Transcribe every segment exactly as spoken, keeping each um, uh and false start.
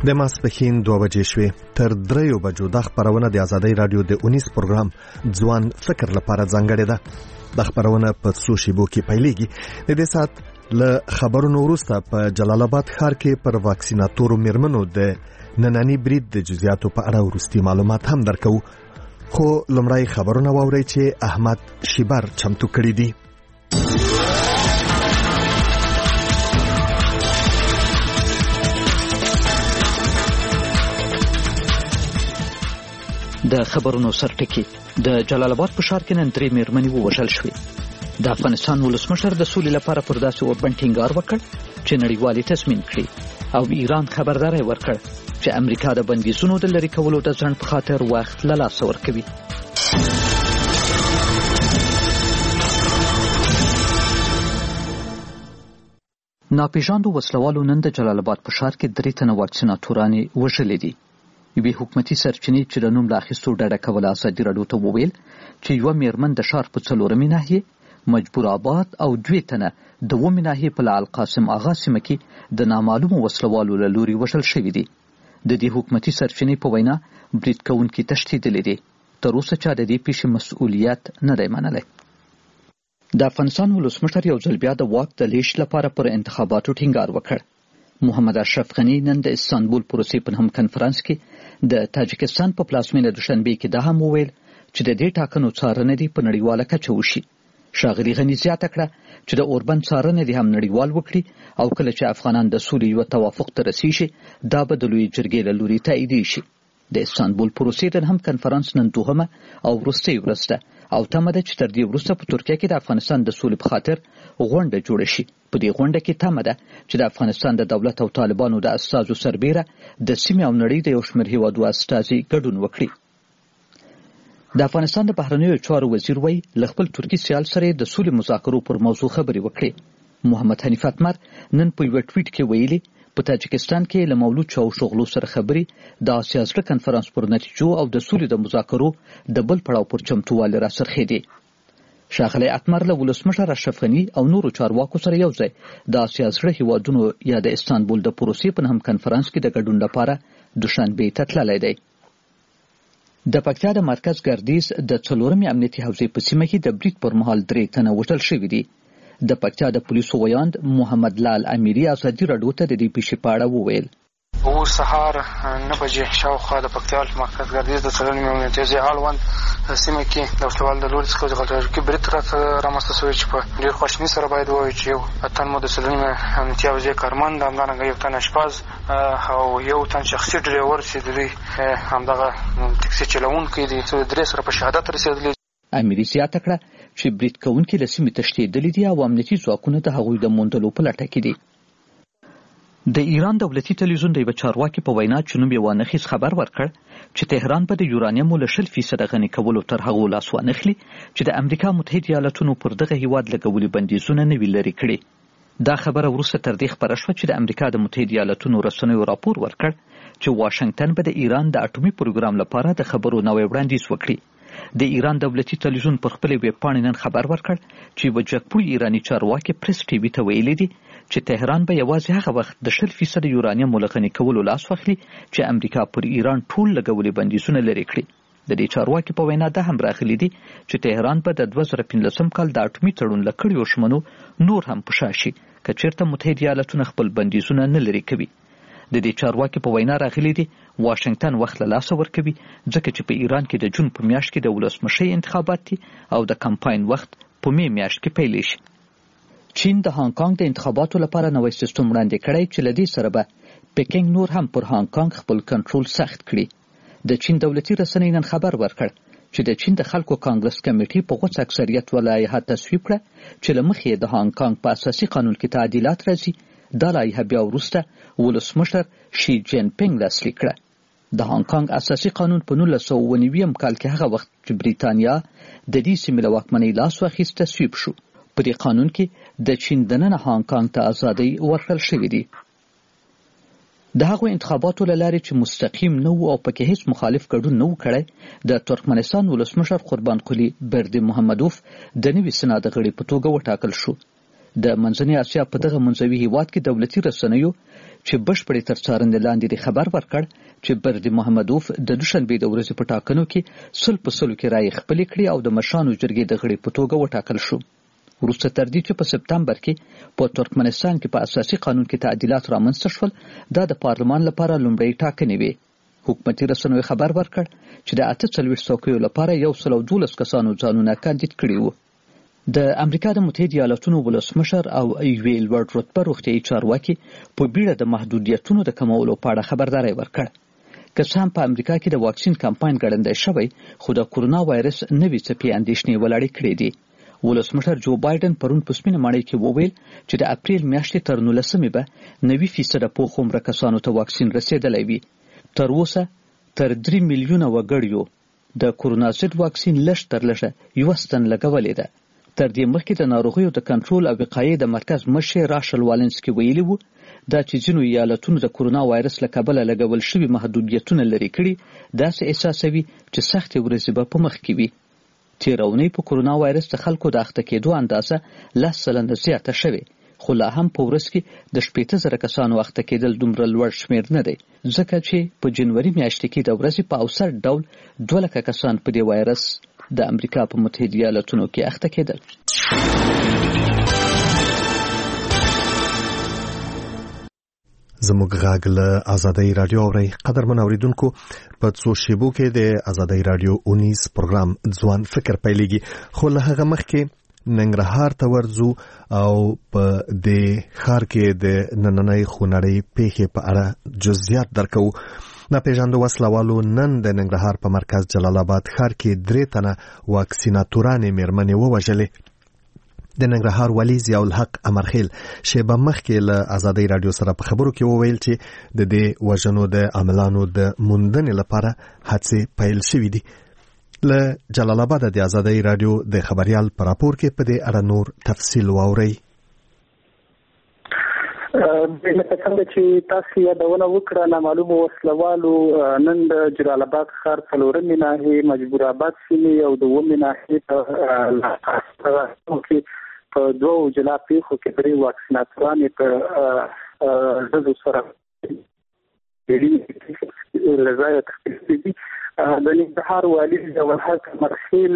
د ماسپښین دوه بجې شوې. تر دریو بجو د خبرونه د آزادۍ رادیو د اونیس پروګرام ځوان فکر لپاره ځانګړې ده. د خبرونه په څو شیبو کې پیلېږي. د دې سات له خبرونو وروسته په جلال آباد ښار کې پر واکسیناتورو میرمنو د نننی برید د جزئیاتو په اړه وروستي معلومات هم درکو. خو لومړی خبرونه واورئ چې احمد شیبر چمتو کړي دي. د خبرونو سرټکی. د جلال آباد په ښار کې نن درې میرمنې ووژل شوې. د افغانستان ولسمشر د سولې لپاره پر داسې اوربند ټینګار وکړ چې نړیوالې تضمین کړي، او ایران خبرداری ورکړ چې امریکا د بندیزونو د لرې کولو د ځنډ په خاطر وخت له لاسه ورکوي. ناپېژاندو وسلوالو نن د جلال آباد په ښار کې درې تنه واکسیناتورانې وژلې دي. یوې حکومتي سرچینې چې د نوم له اخیستو ډډه کوله ازادي راډیو ته وویل چې یوه میرمن د ښار په څلورمې ناحیې مجبور آباد او دوې تنه د اوومې ناحیې په لعل قاسم آغا سیمه کې د نامعلومو وسلوالو له لوري وژل شوي دي. د دې حکومتي سرچینې په وینا برید کوونکي تښتېدلي دي. تر اوسه چا د دې پیښې مسؤلیت نه دی منلی. د افغانستان ولسمشر یو ځل بیا د واک د لیږد لپاره پر انتخاباتو ټینګار وکړ. محمد اشرف غني نن د استانبول پروسې په هم کنفرانس کې د تاجکستان په پلازمینه دوشنبه کې دا هم وویل چې د دې ټاکنو څارنه دې په نړیواله کچه وشي. ښاغلي غني زیاته کړه چې د اوربند څارنه دې هم نړیوال وکړي، او کله چې افغانان د سولې یو توافق ته رسیږي دا به د لوی جرګې له لوري تایید شي. د استانبول پروسې د هم کنفرانس نن دوهمه او وروستۍ ورځ ده، او تمه ده چې تر دې وروسته په ترکیه کې د افغانستان د سولې په خاطر غونډه جوړه شي. په دې غونډه کې تمه ده چې د افغانستان د دولت او طالبانو د استازو سربیره د سیمې او نړۍ د یو شمېر هیوادو استازي ګډون وکړي. د افغانستان د بهرنیو چارو وزیر وایي له خپل ترکي سیال سره د سولې مذاکرو پر موضوع خبرې وکړي. محمد حنیف اتمر نن په یو ټویټ کې ویلي په تاجکستان کې له مولود چاوشغلو سره خبرې د آسیا زړه کنفرانس پر نتیجو او د سولې د مذاکرو د بل پړاو پر چمتووالي راڅرخېدې. ښاغلی اتمر له ولسمشر اشرف غني او نورو چارواکو سره یو ځای د آسیا زړه هیوادونو یا د استانبول د پروسې په هم کنفرانس کې د ګډون لپاره دوشنبه ته تللی دی. د پکتیا د مرکز ګردیز د څلورمې امنیتي حوزې په سیمه کې د برید پر مهال درې تنه وژل شوي دي. د پکتیا د پولیسو ویاند محمد لال امیري ازادي راډیو ته د دې پیښې په اړه وویل. او سهار نه بجې شاوخوا د پکتیا مرکز ګردیز د څلورمې امنیتي حوزې اړوند سیمه کې د وسلوال د لوري څخه د غلطۍ برید رامنځته شوی چې په ډېر خواشیني سره باید ووایو چې یو اتن مو د څلورمې امنیتي حوزې کارمند، همدارنګه یو تن اشپز او یو تن شخصي ډریور چې د دوی همدغه ټکسي چلوونکی دي درې سره په شهادت رسېدلي. امیري زیاته کړه چې برید کوونکي له سیمې تښتېدلي دي او امنیتي ځواکونه د هغوی د موندلو په لټه کې دي. د ایران دولتي تلویزیون د یوه چارواکي په وینا چې نوم یې وانخیز خبر ورکړ چې تهران به د یورانیمو له شل فیصده غني کولو تر هغو لاس وانخلي چې د امریکا متحده ایالتونو پر دغه هیواد لګولي بندیزونه نه وي لرې کړي. دا خبره وروسته تر دې خپره شوه چې د امریکا د متحده ایالتونو رسنیو راپور ورکړ چې واشنګټن به د ایران د اټومي پروګرام لپاره د خبرو نوی وړاندیز وکړي. د ایران دولتي تلویزیون پر خپلې ویبپاڼې نن خبر ورکړ چې یوه جګپوړي ایراني چارواکي پریس ټي وي ته ویلي دي چې تهران به یوازې هغه وخت د شل فیصده یورانیم له غني کولو لاس واخلي چې امریکا پر ایران ټول لګولي بندیزونه لرې کړي. د دې چارواکي په وینا دا هم راغلي دي چې تهران به د دوه زره پنځلسم کال د اټومي تړون له کړیو ژمنو نور هم په شا شي که چېرته متحده ایالتونه خپل بندیزونه نه لرې کوي. د دې چارواکي په وینا راغلي دي واشنګټن وخت له لاسه ورکوي ځکه چې په ایران کې د جون په میاشت کې د ولسمشۍ انتخابات دي او د کمپاین وخت په می میاشت کې پیل شي. چین د هانګ کانګ د انتخاباتو لپاره نوی سیستم وړاندې کړی چې له دې سره به پکینګ نور هم پر هانګ کانګ خپل کنټرول سخت کړي. د چین دولتي رسنۍ نن خبر ورکړ چې د چین د خلکو کانګرس کمیټې په غوڅ اکثریت ولایحه تصویب کړه چې له مخې د هانګ کانګ په اساسي قانون کې تعدیلات راځي. دا لایحه بیا وروسته ولسمشر شي جین پینګ لاسلیک کړه. د هانګ کانګ اساسي قانون په نولس سوه اووه نوي کال کې هغه وخت چې بریتانیا د دې سیمې له واکمنۍ لاس واخیست تصویب شو. په دې قانون کې د چین دننه هانګ کانګ ته ازادۍ ورکړل شوې دي. د هغو انتخاباتو له لارې چې مستقیم نه و او پکې هیڅ مخالف ګډون نه و کړی، د ترکمنستان ولسمشر قربان قلی برد محمدوف د نوي سنا د غړي په توګه وټاکل شو. د منځنۍ اسیا په دغه منځوي هیواد کې دولتي رسنیو چې بشپړې تر څارنې لاندې خبر ورکړ چې بردي محمدوف د دوشنبې د ورځې په ټاکنو کې سل په سلو کې رایې خپلې کړې او د مشرانو جرګې د غړي په توګه وټاکل شو. وروسته تر دې چې په سپتمبر کې په ترکمنستان کې په اساسي قانون کې تعدیلات رامنځته شول، دا د پارلمان لپاره لومړی ټاکنې وې. حکومتي رسنیو خبر ورکړ چې د اته څلوېښت څوکیو لپاره یو سل او دولس کسانو ځانونه کاندید کړي وو. د امریکا د متحده ایالاتونو ولسمشر او یوې لوړ رتبه روغتیایي چارواکي په بیړه د محدودیتونو د کمولو په اړه خبرداری ورکړ. که څه هم په امریکا کې د واکسین کمپاین ګړندی شوی، خو د کورونا وایرس نوې څپې اندېښنې ولاړې کړې دي. ولسمشر جو بایدن پرون په سپینه ماڼۍ کې وویل چې د اپریل میاشتې تر نولسمې به نوي فیصده پوخ عمره کسانو ته واکسین رسېدلی وي. تر اوسه تر درې میلیونه وګړیو د کورونا ضد واکسین لږ تر لږه یوه ستن لګولې ده. تر دې مخکې د ناروغیو د کنټرول او وقایې د مرکز مشر راشل والنسکي ویلي وو دا چې ځینو ایالتونو د کورونا وایرس له کبله لګول شوي محدودیتونه لرې کړي، داسې احساسوي چې سختې ورځې به په مخ کې وي. تېره اونۍ په کورونا وایرس د خلکو د اخته کېدو اندازه لس سلنه زیاته شوې، خو لا هم په ورځ کې د شپېته زره کسانو اخته کېدل دومره لوړ شمېر نه دی، ځکه چې په جنوري میاشتې کې د ورځې په اوسط ډول دوه لکه کسان په دې وایرس د امریکا په متحده ایالاتونو کې اخته کېدل. زموږ غږ له آزادۍ رادیو اورئ. قدرمن اوریدونکو، په څو شیبو کې د آزادۍ رادیو اونیس پروګرام ځوان فکر پیلېږي، خو له هغه مخکې ننګرهار ته ورځو او په دې ښار کې د نننۍ خونړۍ پیښې په اړه جزئیات درکو. ناپېژاندو وسلوالو نن د ننګرهار په مرکز جلال آباد ښار کې درې تنه واکسیناتورانې مېرمنې ووژلې. د ننګرهار والي ضیاء الحق امرخیل شیبه مخکې له آزادۍ رادیو سره په خبرو کې وویل چې د دې وژنو د عاملانو د موندنې لپاره هڅې پیل شوې دي. له جلال آباد د آزادۍ رادیو د خبريال پر راپور کې په دې اړه نور تفصیل واورئ. لکه څنګه چې تاسو یادونه وکړه، نامعلومو وسلوالو نن د جلال آباد ښار څلورمې ناحیې مجبور آباد سیمې او دومې ناحیې په په دوو جلا پیښو کې درې واکسیناتورانې په ښځو سره له ځایه تښتېدلي دي. د ننګرهار والي ضیاء الحق امرخیل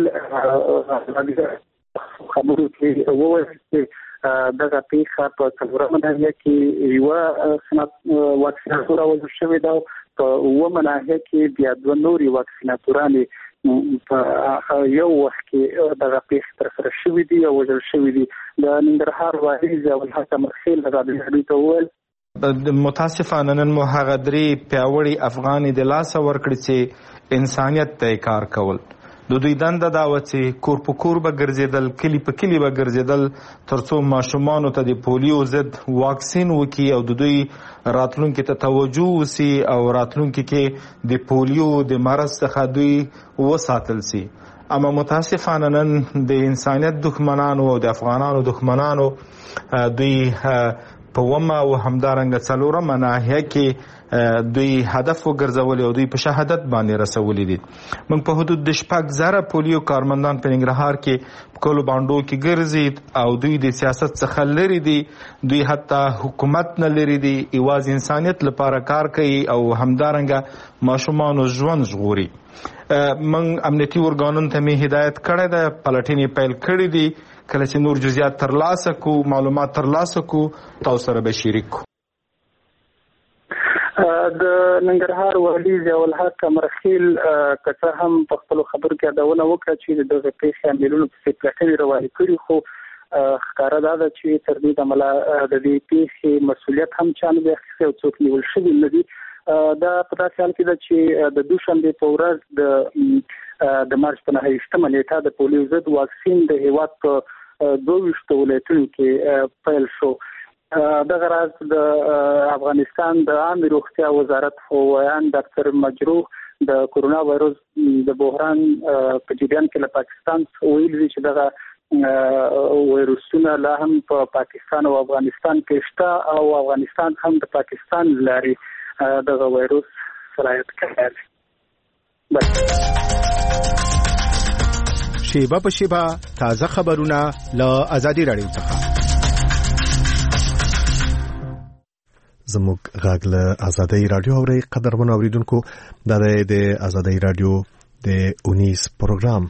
خبرو کې وویل چې دغه پیښه په څلورمه ناحیه کې یوه واکسیناتوره وژل شوې ده، په اوومه ناحیه کې بیا دوه نورې واکسیناتورانې په یو وخت کې دغه پیښې ترسره شوې دي او وژل شوې دي. د ننګرهار والي ضیاء الحق امرخیل ازادي راډیو ته وویل متاسفانه نن مو هغه درې پیاوړي افغانې د لاسه ورکړي چې انسانیت ته کار کول. د دوی دنده دا و چې کور په کور به ګرځېدل، کلی په کلی به ګرځېدل، ترڅو ماشومانو ته د پولیو ضد واکسین وکړي او د دوی راتلونکي ته توجه وسي او راتلونکي کې د پولیو د مرض څخه دوی وساتل سي. اما متاسفانه نن د انسانیت دښمنانو او د افغانانو دښمنانو دوی په ومه او همدارنګه څلورمه ناحیه کې دوی هدف وګرځولي او دوی په شهادت باندې رسولي دي. موږ په حدود د شپږ زره پولیو کارمندان په ننګرهار کې په کلو باندو کې ګرځي او دوی د سیاست څخه لري دي، دوی حتی حکومت نه لري دي، یوازې انسانیت لپاره کار کوي او همدارنګه ماشومانو ژوند ژغوري. موږ امنیتي ارګانونو ته مې هدایت کړی ده، پلټنې پیل کړي دي. کله چې نور جزئیات ترلاسه کو، معلومات ترلاسه کو، تاسو سره به شریک کو. د ننګرهار والي ضیاء الحق امرخیل که څه هم په خپلو خبرو کې یادونه وکړه چې دغه پیښې عاملونو پسې پلټنې روانې کړي، خو ښکاره دا ده چې تر دې دمله د دې پیښې مسؤلیت هم چا نه دی اخیستی او څوک نیول شوي نه دي. دا په داسې حال کې ده چې د دوشنبې په ورځ د د مارچ په نهه ویشتمه نیټه د پولیو ضد واکسین د هېواد په دوه ویشتو ولایتونو کې پیل شو. دغه راز د افغانستان د عامې روغتیا وزارت ویان ډاکټر مجروح د کورونا وایرس د بحران په جریان کې له پاکستان ویلي دي چې دغه وایرسونه لا هم په پاکستان او افغانستان کې شته او افغانستان هم د پاکستان لاري دغه وایرس سرایت کوي. شیبه په شیبه تازه خبرونه له آزادي راډیو څخه. زموږ غږ له آزادۍ رادیو اوري. قدرمن اوریدونکو دا د آزادۍ رادیو د اونیس پروګرام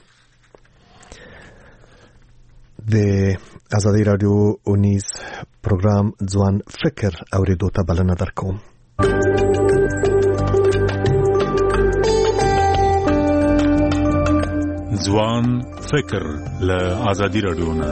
د آزادۍ رادیو اونیس پروګرام ځوان فکر اوریدو ته بلنه درکوم. ځوان فکر له آزادۍ رادیو نه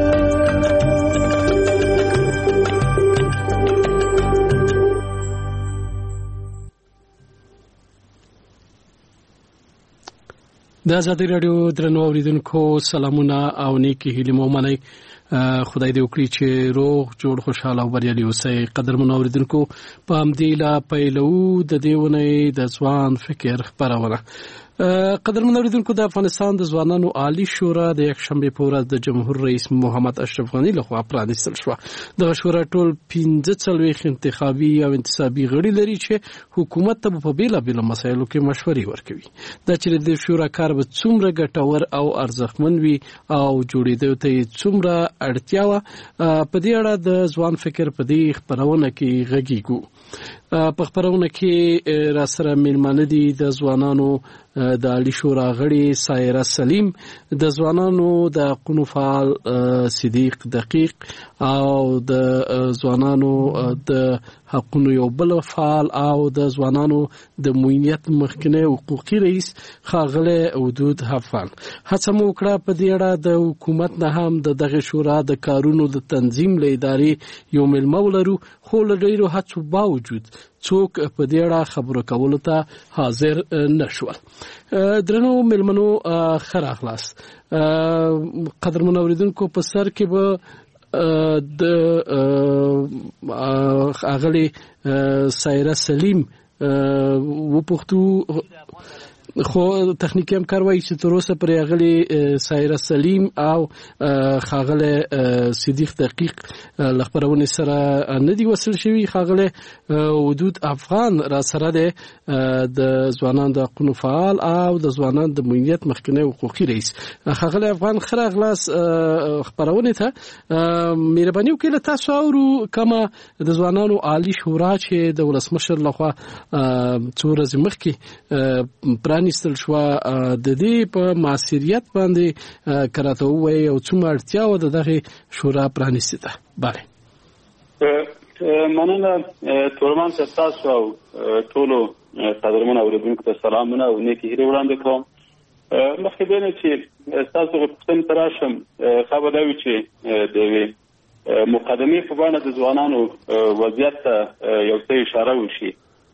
د آزادۍ رادیو درنو اوریدونکو سلامونه او نیکی هیلې مو منئ. خدای دې وکړي چې روغ جوړ خوشاله او بریالي اوسئ. قدرمنو اوریدونکو په همدې لا پیلو د دې ونې د ځوان فکر خپرونه. قدرمن اوریدونکو د افغانستان د ځوانانو عالی شورا د یکشنبه په ورځ د جمهور رئیس محمد اشرف غنی لخوا پرانیستل شو. د شورا ټول پنځه څلوېښت انتخابي او انتصابي غړي لري چې حکومت ته په بیلابیلو مسایلو کې مشورې ورکوي. دا چې د شورا کار به څومره ګټور او ارزښتمن وي او جوړېدو ته څومره اړتیا وه، په دې اړه د ځوان فکر په دې خپرونه کې غږیږو. په خپرونه کې را سره میلمانه دي د ځوانانو د عالی شورا غړي سایره سلیم، د ځوانانو د حقونو فعال صدیق دقیق او د ځوانانو د حقونو یو بل فعال او د ځوانانو د موینیت مخکنی حقوقي رئیس ښاغلی ودود افغان. هڅه مو وکړه په دې اړه د حکومت نه هم د دغه شورا د کارونو د تنظیم له ادارې یو میلمه ولرو، خو له ډېرو هڅو باوجود څوک په دې اړه خبرو کولو ته حاضر نشول. درنو میلمنو ښه راغلاست. قدرمنو اوریدونکو په سر کې به د اغلی سایره سلیم وپوښتو، خو تخنیکی همکار وایي چې تر اوسه پرې اغلی سایره سلیم او ښاغلی صدیق دقیق له خپرونې سره نه دي وصل شوي. ښاغلی ودود افغان را سره دی، د ځوانانو د حقونو فعال او د ځوانانو د موینیت مخکنی حقوقي رئیس. ښاغلی افغان ښه راغلاست خپرونې ته. مهرباني وکړئ له تاسو اورو کومه د ځوانانو عالی شورا چې د ولسمشر لخوا څو ورځې مخکې پرانیستل شوه، د دې په معاصریت باندې کراته ووایي او څومره اړتیا وه د دغې شورا پرانیستې ته. بله مننه تورمان صاحب، تاسو او ټولو قدرمنو اوریدونکو ته سلامونه او نیکې هیلې وړاندې کوم. مخکې دې نه چې ستاسو غوښتنې ته راشم، ښه به دا وي چې د یوې مقدمې په بڼه د ځوانانو وضعیت ته یو څه اشاره وشي.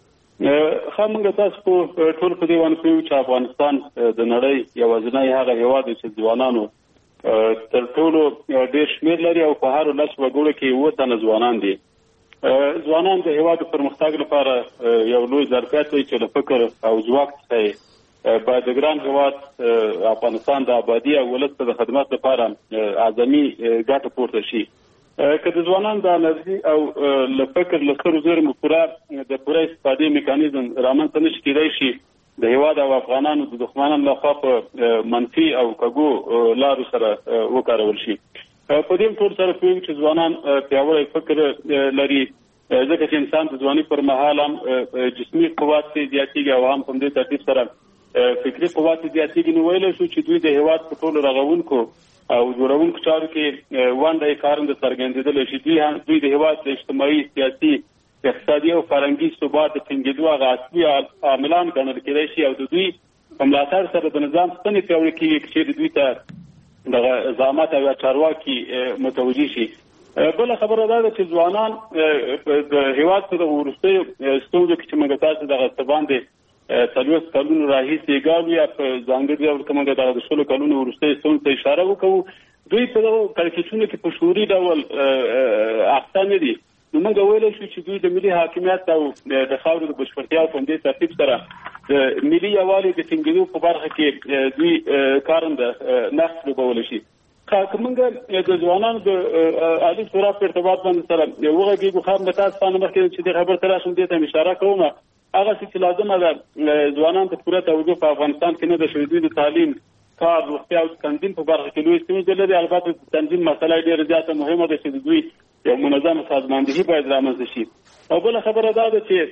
ښه موږ تاسو خو ټول په دې باندې پوهیږو چې افغانستان د نړۍ یوازینی هغه هېواد دی چې ځوانانو تر ټولو ډېر شمېر لري او په هرو لس وګړو کې اووه تنه ځوانان دي. ځوانان د هېواد د پرمختګ لپاره یو لوی ظرفیت دی چې له فکر او ځواک څخه یې باید د ګران هېواد افغانستان د ابادي او ولس ته د خدمت لپاره اعظمي ګټه پورته شي. که د ځوانانو د انرژي او له فکر له سترو زرمو پوره د پوره استفادې میکانیزم رامنځته نه شي کېدای شي د هېواد او افغانانو د دښمنانو لخوا په منفي او کږو لارو سره وکارول شي. په دې ټول سره پوهیږو چې ځوانان پیاوړی فکر لري، ځکه چې انسان د ځوانۍ پر مهال هم جسمي قوت یې زیاتېږي او هم په همدې ترتیب سره فکري قوت یې زیاتېږي. نو ویلی شو چې دوی د هېواد په ټولو رغونکو او جوړونکو چارو کې ونډه یې کارنده څرګندېدلی شي. دوی هم دوی د هېواد د اجتماعي، سیاسي، اقتصادي او فرهنګي ثبات د ټینګېدو هغه اصلي عاملان ګڼل کېدای شي او د دوی په ملاتړ سره د نظام ستنې پیاوړې کېږي چې دوی ته دغه زعامت او چارواکي متوجه شي. بله خبره دا ده چې ځوانان د هېواد په دغه وروستیو ستونزو کې چې موږ تاسو دغه څه باندې څلوېښت کلونو راهیسې ګالو یا په ځانګړي ډول که موږ دغه د شلو کلونو وروستیو ستونزو ته اشاره وکړو، دوی په دغو کړکېچونو کې په شعوري ډول اخته نه دي. نو موږ ویلی شو چې دوی د ملي حاکمیت او د خاورو د بشپړتیا په همدې ترتیب سره د ملي یووالي د ټینګېدو په برخه کې دوی کارنده نقش لوبولی شي. که موږ د ځوانانو د عالي شورا په ارتباط باندې سره وغږېږو، خام د تاسو باندې مخکې چې دې خبر ته راشم دې ته م اشاره کوم، هغه چې لازمه ده ځوانان ته پوره توجه په افغانستان کې نه ده شوې. دوی د تعلیم، کار، روغتیا او تنظیم په برخه کې لوی ستونزې لري. البته د تنظیم مسله ډېره زیاته مهمه ده چې دوی یو منظم سازماندهي باید رامنځته شي. او بله خبره دا ده چې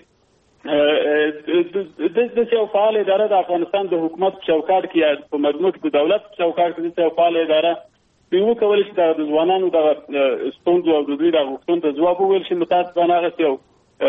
د یو فعال اداره د افغانستان د حکومت چوکاټ کې یا په مجموع کې د دولت چوکاټ کې د یو فعال اداره دوی وکولی شي د ځوانانو د ستونزو او د دوی د غوښتنو ته ځواب وویل شي. متاسفانه هغسې یو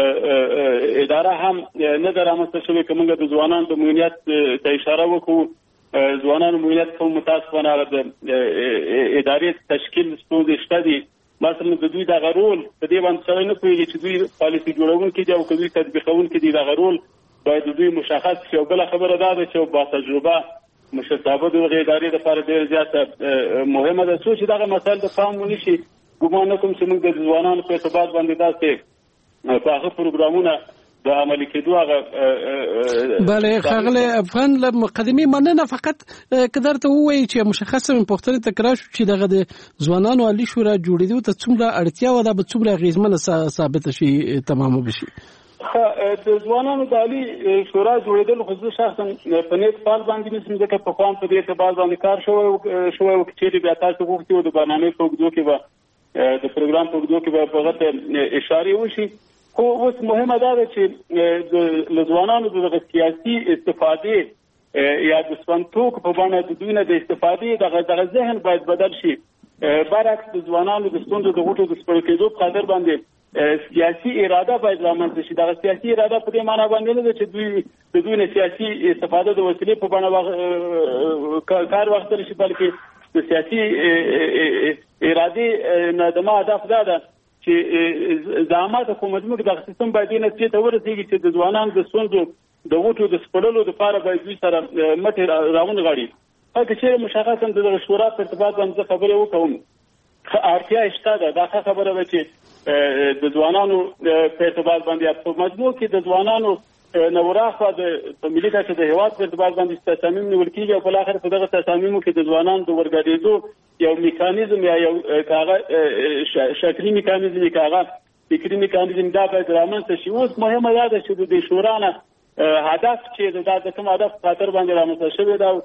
اداره هم نه ده رامنځته شوې که موږ د ځوانانو د معینیت ته اشاره وکړو. ځوانانو معینیت کوم متاسفانه هغه د ادارې تشکیل ستونزې شته دي. مثلا د دوی دغه رول په دې باندې سړی نه پوهېږي چې دوی پالیسي جوړونکي دي او که دوی تطبیقونکي دي. دغه رول باید د دوی مشخص شي. او بله خبره دا ده چې یو باتجربه مشرتابه د دغې ادارې لپاره ډېره زیاته مهمه ده. څو چې دغه مسایل د پام ونیسي، ګمان نه کوم چې موږ د ځوانانو په ارتباط باندې داسې په هغه پروګرامونه د عملي کېدو هغه بله ښاغلی افغان له مقدمې مننه. فقط که درته ووایي چې مشخصه مې پوښتنې تکرار شو چې دغه د ځوانانو عالي شورا جوړېدو ته څومره اړتیا وه، دا به څومره اغېزمنه ثابته شي، تمامه به شي؟ د ځوانانو د عالي شورا جوړېدل خو زه شخصا په نیک فال باندې نیسم، ځکه پخوا په دې اعتبار باندې کار شوی شوی و. چېرې بیا تاسو غوښتي وو د برنامې په اوږدو کې به د پروګرام په اوږدو کې به په هغه ته اشارې وشي. خو اوس مهمه دا ده چې له ځوانانو د دغه سیاسي استفادې یا د سپنتوک په بڼه د دوی نه د استفادې دغه دغه ذهن باید بدل شي. برعکس د ځوانانو د ستونزو د غوټو د سپړل کېدو په خاطر باندې سیاسي اراده باید رامنځته شي. دغه سیاسي اراده په دې معنا باندې نه ده چې دوی د دوی نه سیاسي استفاده د وسیلې په بڼه کار واخیستل شي، بلکې د سیاسي ارادې نه د ما هدف دا ده چې زعامت حکومت موږ دغه سیستم باید دې نتیجې ته ورسېږي چې د ځوانانو د ستونزو د غوټو د سپړلو لپاره باید دوی سره مټې راونغاړي. که چېرې مشخصا د دغه شورا په ارتباط باندې زه خبرې وکړم، اړتیا شته ده. دا ښه خبره ده چې د ځوانانو په ارتباط باندې په مجموع کې د ځوانانو نوراخوا د ملي کچه د هېواد په ارتباط باندې تصامیم نیول کېږي او په الاخر په دغه تصامیمو کې د ځوانانو د ورګډېدو یو میکانیزم یا یو کاغه شکلي میکانیزم یا کاغه فکري میکانیزم دا باید رامنځته شي. اوس مهمه دا ده چې د دې شورا نه هدف چې دا د کوم هدف خاطر باندې رامنځته شوی دا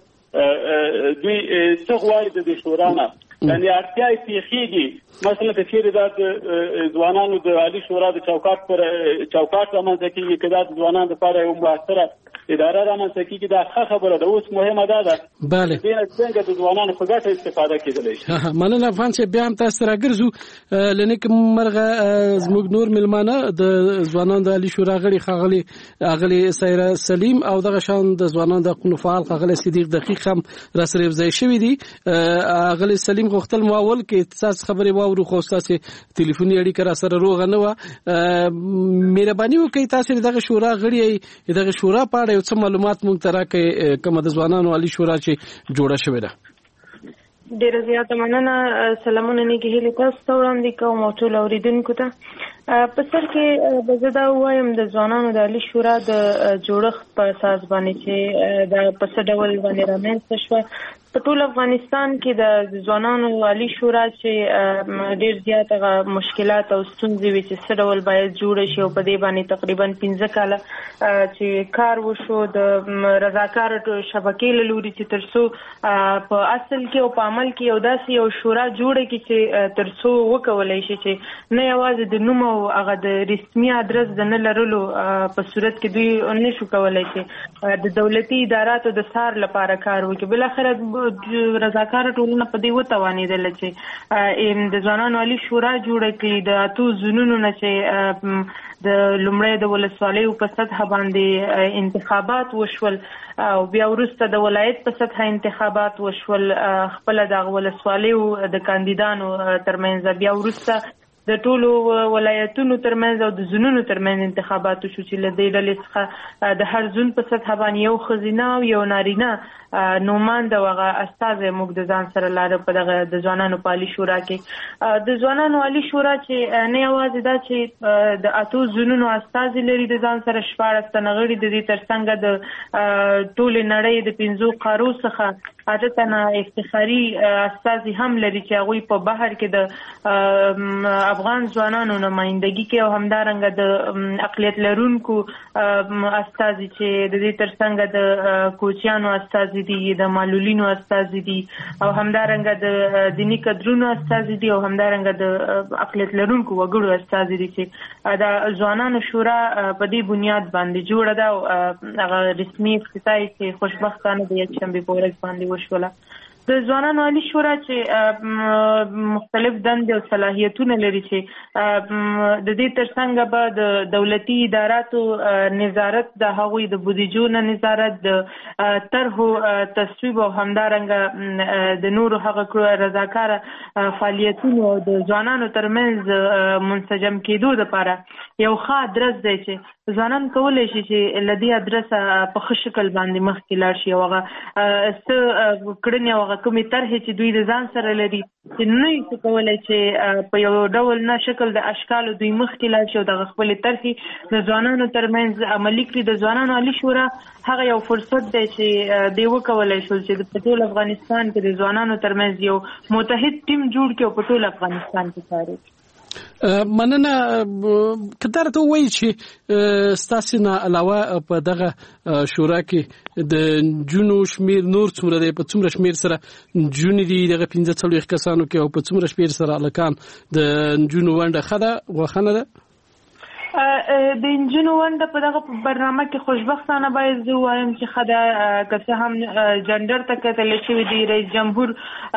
دوی څه غواړي د دې شورا نه، یعنې اړتیا یې پېښېږي. مثلا که چېرې دا د ځوانانو د عالي شورا د چوکاټ پر چوکاټ رامنځته کېږي، که دا د ځوانانو لپاره یو مؤثره اداره رامنځته کېږي، دا ښه خبره ده. اوس مهمه دا ده بله دې نه څنګه د ځوانانو په ګټه استفاده کېدلی شي. مننه افغان صاحب، بیا هم تاسو ته راګرځو. له نیکه مرغه زموږ نور مېلمانه د ځوانانو د عالي شورا غړي ښاغلي اغلې سایره سلیم او دغه شان د ځوانانو د حقونو فعال ښاغلی صدیق دقیق هم راسره یوځای شوي دي. اغلې سلیم غوښتل مو اول کې ستاسو خبرې واورو، خو ستاسو ټلیفوني اړیکه راسره روغه نه وه. مهرباني وکړئ تاسو دغه شورا غړي دغه شورا په اړه یو څه معلومات موږ ته راکړئ، کومه د ځوانانو عالي شورا چې جوړه شوې ده. ډیره زیاته مننه. سلامونه نیکې هیلې تاسو ته وړاندې کوم او ټولو اورېدونکو ته. په سر کې به زه دا ووایم د ځوانانو د عالي شورا د جوړښت په اساس باندې چې دا په څه ډول باندې رامنځته شوه. په ټول افغانستان کې د ځوانانو عالي شورا چې ډېر زیات هغه مشکلات او ستونزې وي چې څه ډول باید جوړه شي او په دې باندې تقریبا پنځه کاله چې کار وشو د رضاکار شبکې له لوري چې تر څو په اصل کې او په عمل کې یو داسې یو شورا جوړه کړي چې تر څو وکولی شي چې نه یوازې د نوم او هغه د رسمي ادرس د نه لرلو په صورت کې دوی نشو کولی چې د دولتي اداراتو د څار لپاره کار وکړي. بالاخره رضاکار ټولنه په دې وتوانېدله چې د ځوانانو عالي شورا جوړه کړي. د اتو زونونو نه چې د لومړی د ولسوالیو په سطحه باندې انتخابات وشول او بیا وروسته د ولایت په سطحه انتخابات وشول، خپله د ولسوالیو د کاندیدانو ترمنځ، بیا وروسته د ټولو ولایتونو ترمنځ او د زونونو ترمنځ انتخابات شو چې له دې ډلې څخه د هر زون په سطحه باندې یو ښځینه او یو نارینه نوماند او هغه استازی موږ د ځان سره لاره په دغه د ځوانانو په عالي شورا کې. د ځوانانو عالي شورا چې نه یوازې دا چې د اتو زونونو استازي لري د ځان سره شپاړس تنه غړي، د دې ترڅنګ د ټولې نړۍ د پنځو قارو څخه عادتاً افتخاري استازي هم لري چې هغوی په بهر کې د افغان ځوانانو نمائندګي کوي او همدارنګه د اقلیت لرونکو استازي چې د دې ترڅنګ د کوچیانو استازي دي د معلولینو استازي دي او همدارنګه د دینی کډرونو استازي دي او همدارنګه د اقلیت لرونکو وګړو استازي دي چې د ځوانانو شورا په دې بنیاد باندې جوړه ده او هغه رسمي افتتاحي چې خوشبختانه د یکشنبې په ورځ باندې وشوله. د ځوانانو عالی شورا چې مختلف دندې او صلاحیتونه لري چې د دې ترڅنګ به د دولتي اداراتو نظارت د هغوی د بودیجو نه نظارت د طرحو تصویب او همدارنګه د نورو هغه رضاکاره فعالیتونو او د ځوانانو ترمنځ منسجم کېدو لپاره یو ښه ادرس دی چې ځوانان کولی شي چې له دې ادرسه په ښه شکل باندې مخکې لاړ شي او هغه څه کړنې او هغه کومې طرحې چې دوی د ځان سره لري چې نه یې څه کولی چې په یو ډول نه شکل د اشکالو دوی مخکې لاړ شي او دغه خپلې طرحې د ځوانانو ترمنځ عملي کړي. د ځوانانو عالي شورا هغه یو فرصت دی چې دوی وکولی شول چې په ټول افغانستان کې د ځوانانو ترمنځ یو متحد ټیم جوړ کړي او په ټول افغانستان کې کار وکړي. مننه. کدار ته وایي چې ستاسو نه علاوه په دغه شورا کې د جنو شمیر نور څومره دی، په څومره شمیر سره جون دي دغه پنځه څلوېښت کسانو کې او په څومره شمیر سره الکان د جنو ونده خده وخنه ده؟ د انجنونو ونده په دغه برنامه کې خوشبختانه باید زه وایم چې خدا که څه هم جندر ته کتلی شوي دي. رئیس جمهور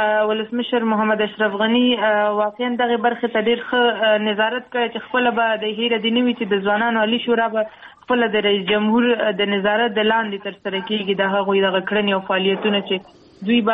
ولسمشر محمد اشرف غني واقعا دغه برخې ته ډېر ښه نظارت کړی چې خپله به د هیره دې نه وي چې د ځوانانو عالي شورا به خپله د رئیس جمهور د نظارت د لاندې ترسره کېږي د هغوی دغه کړنې او فعالیتونه چې دوی به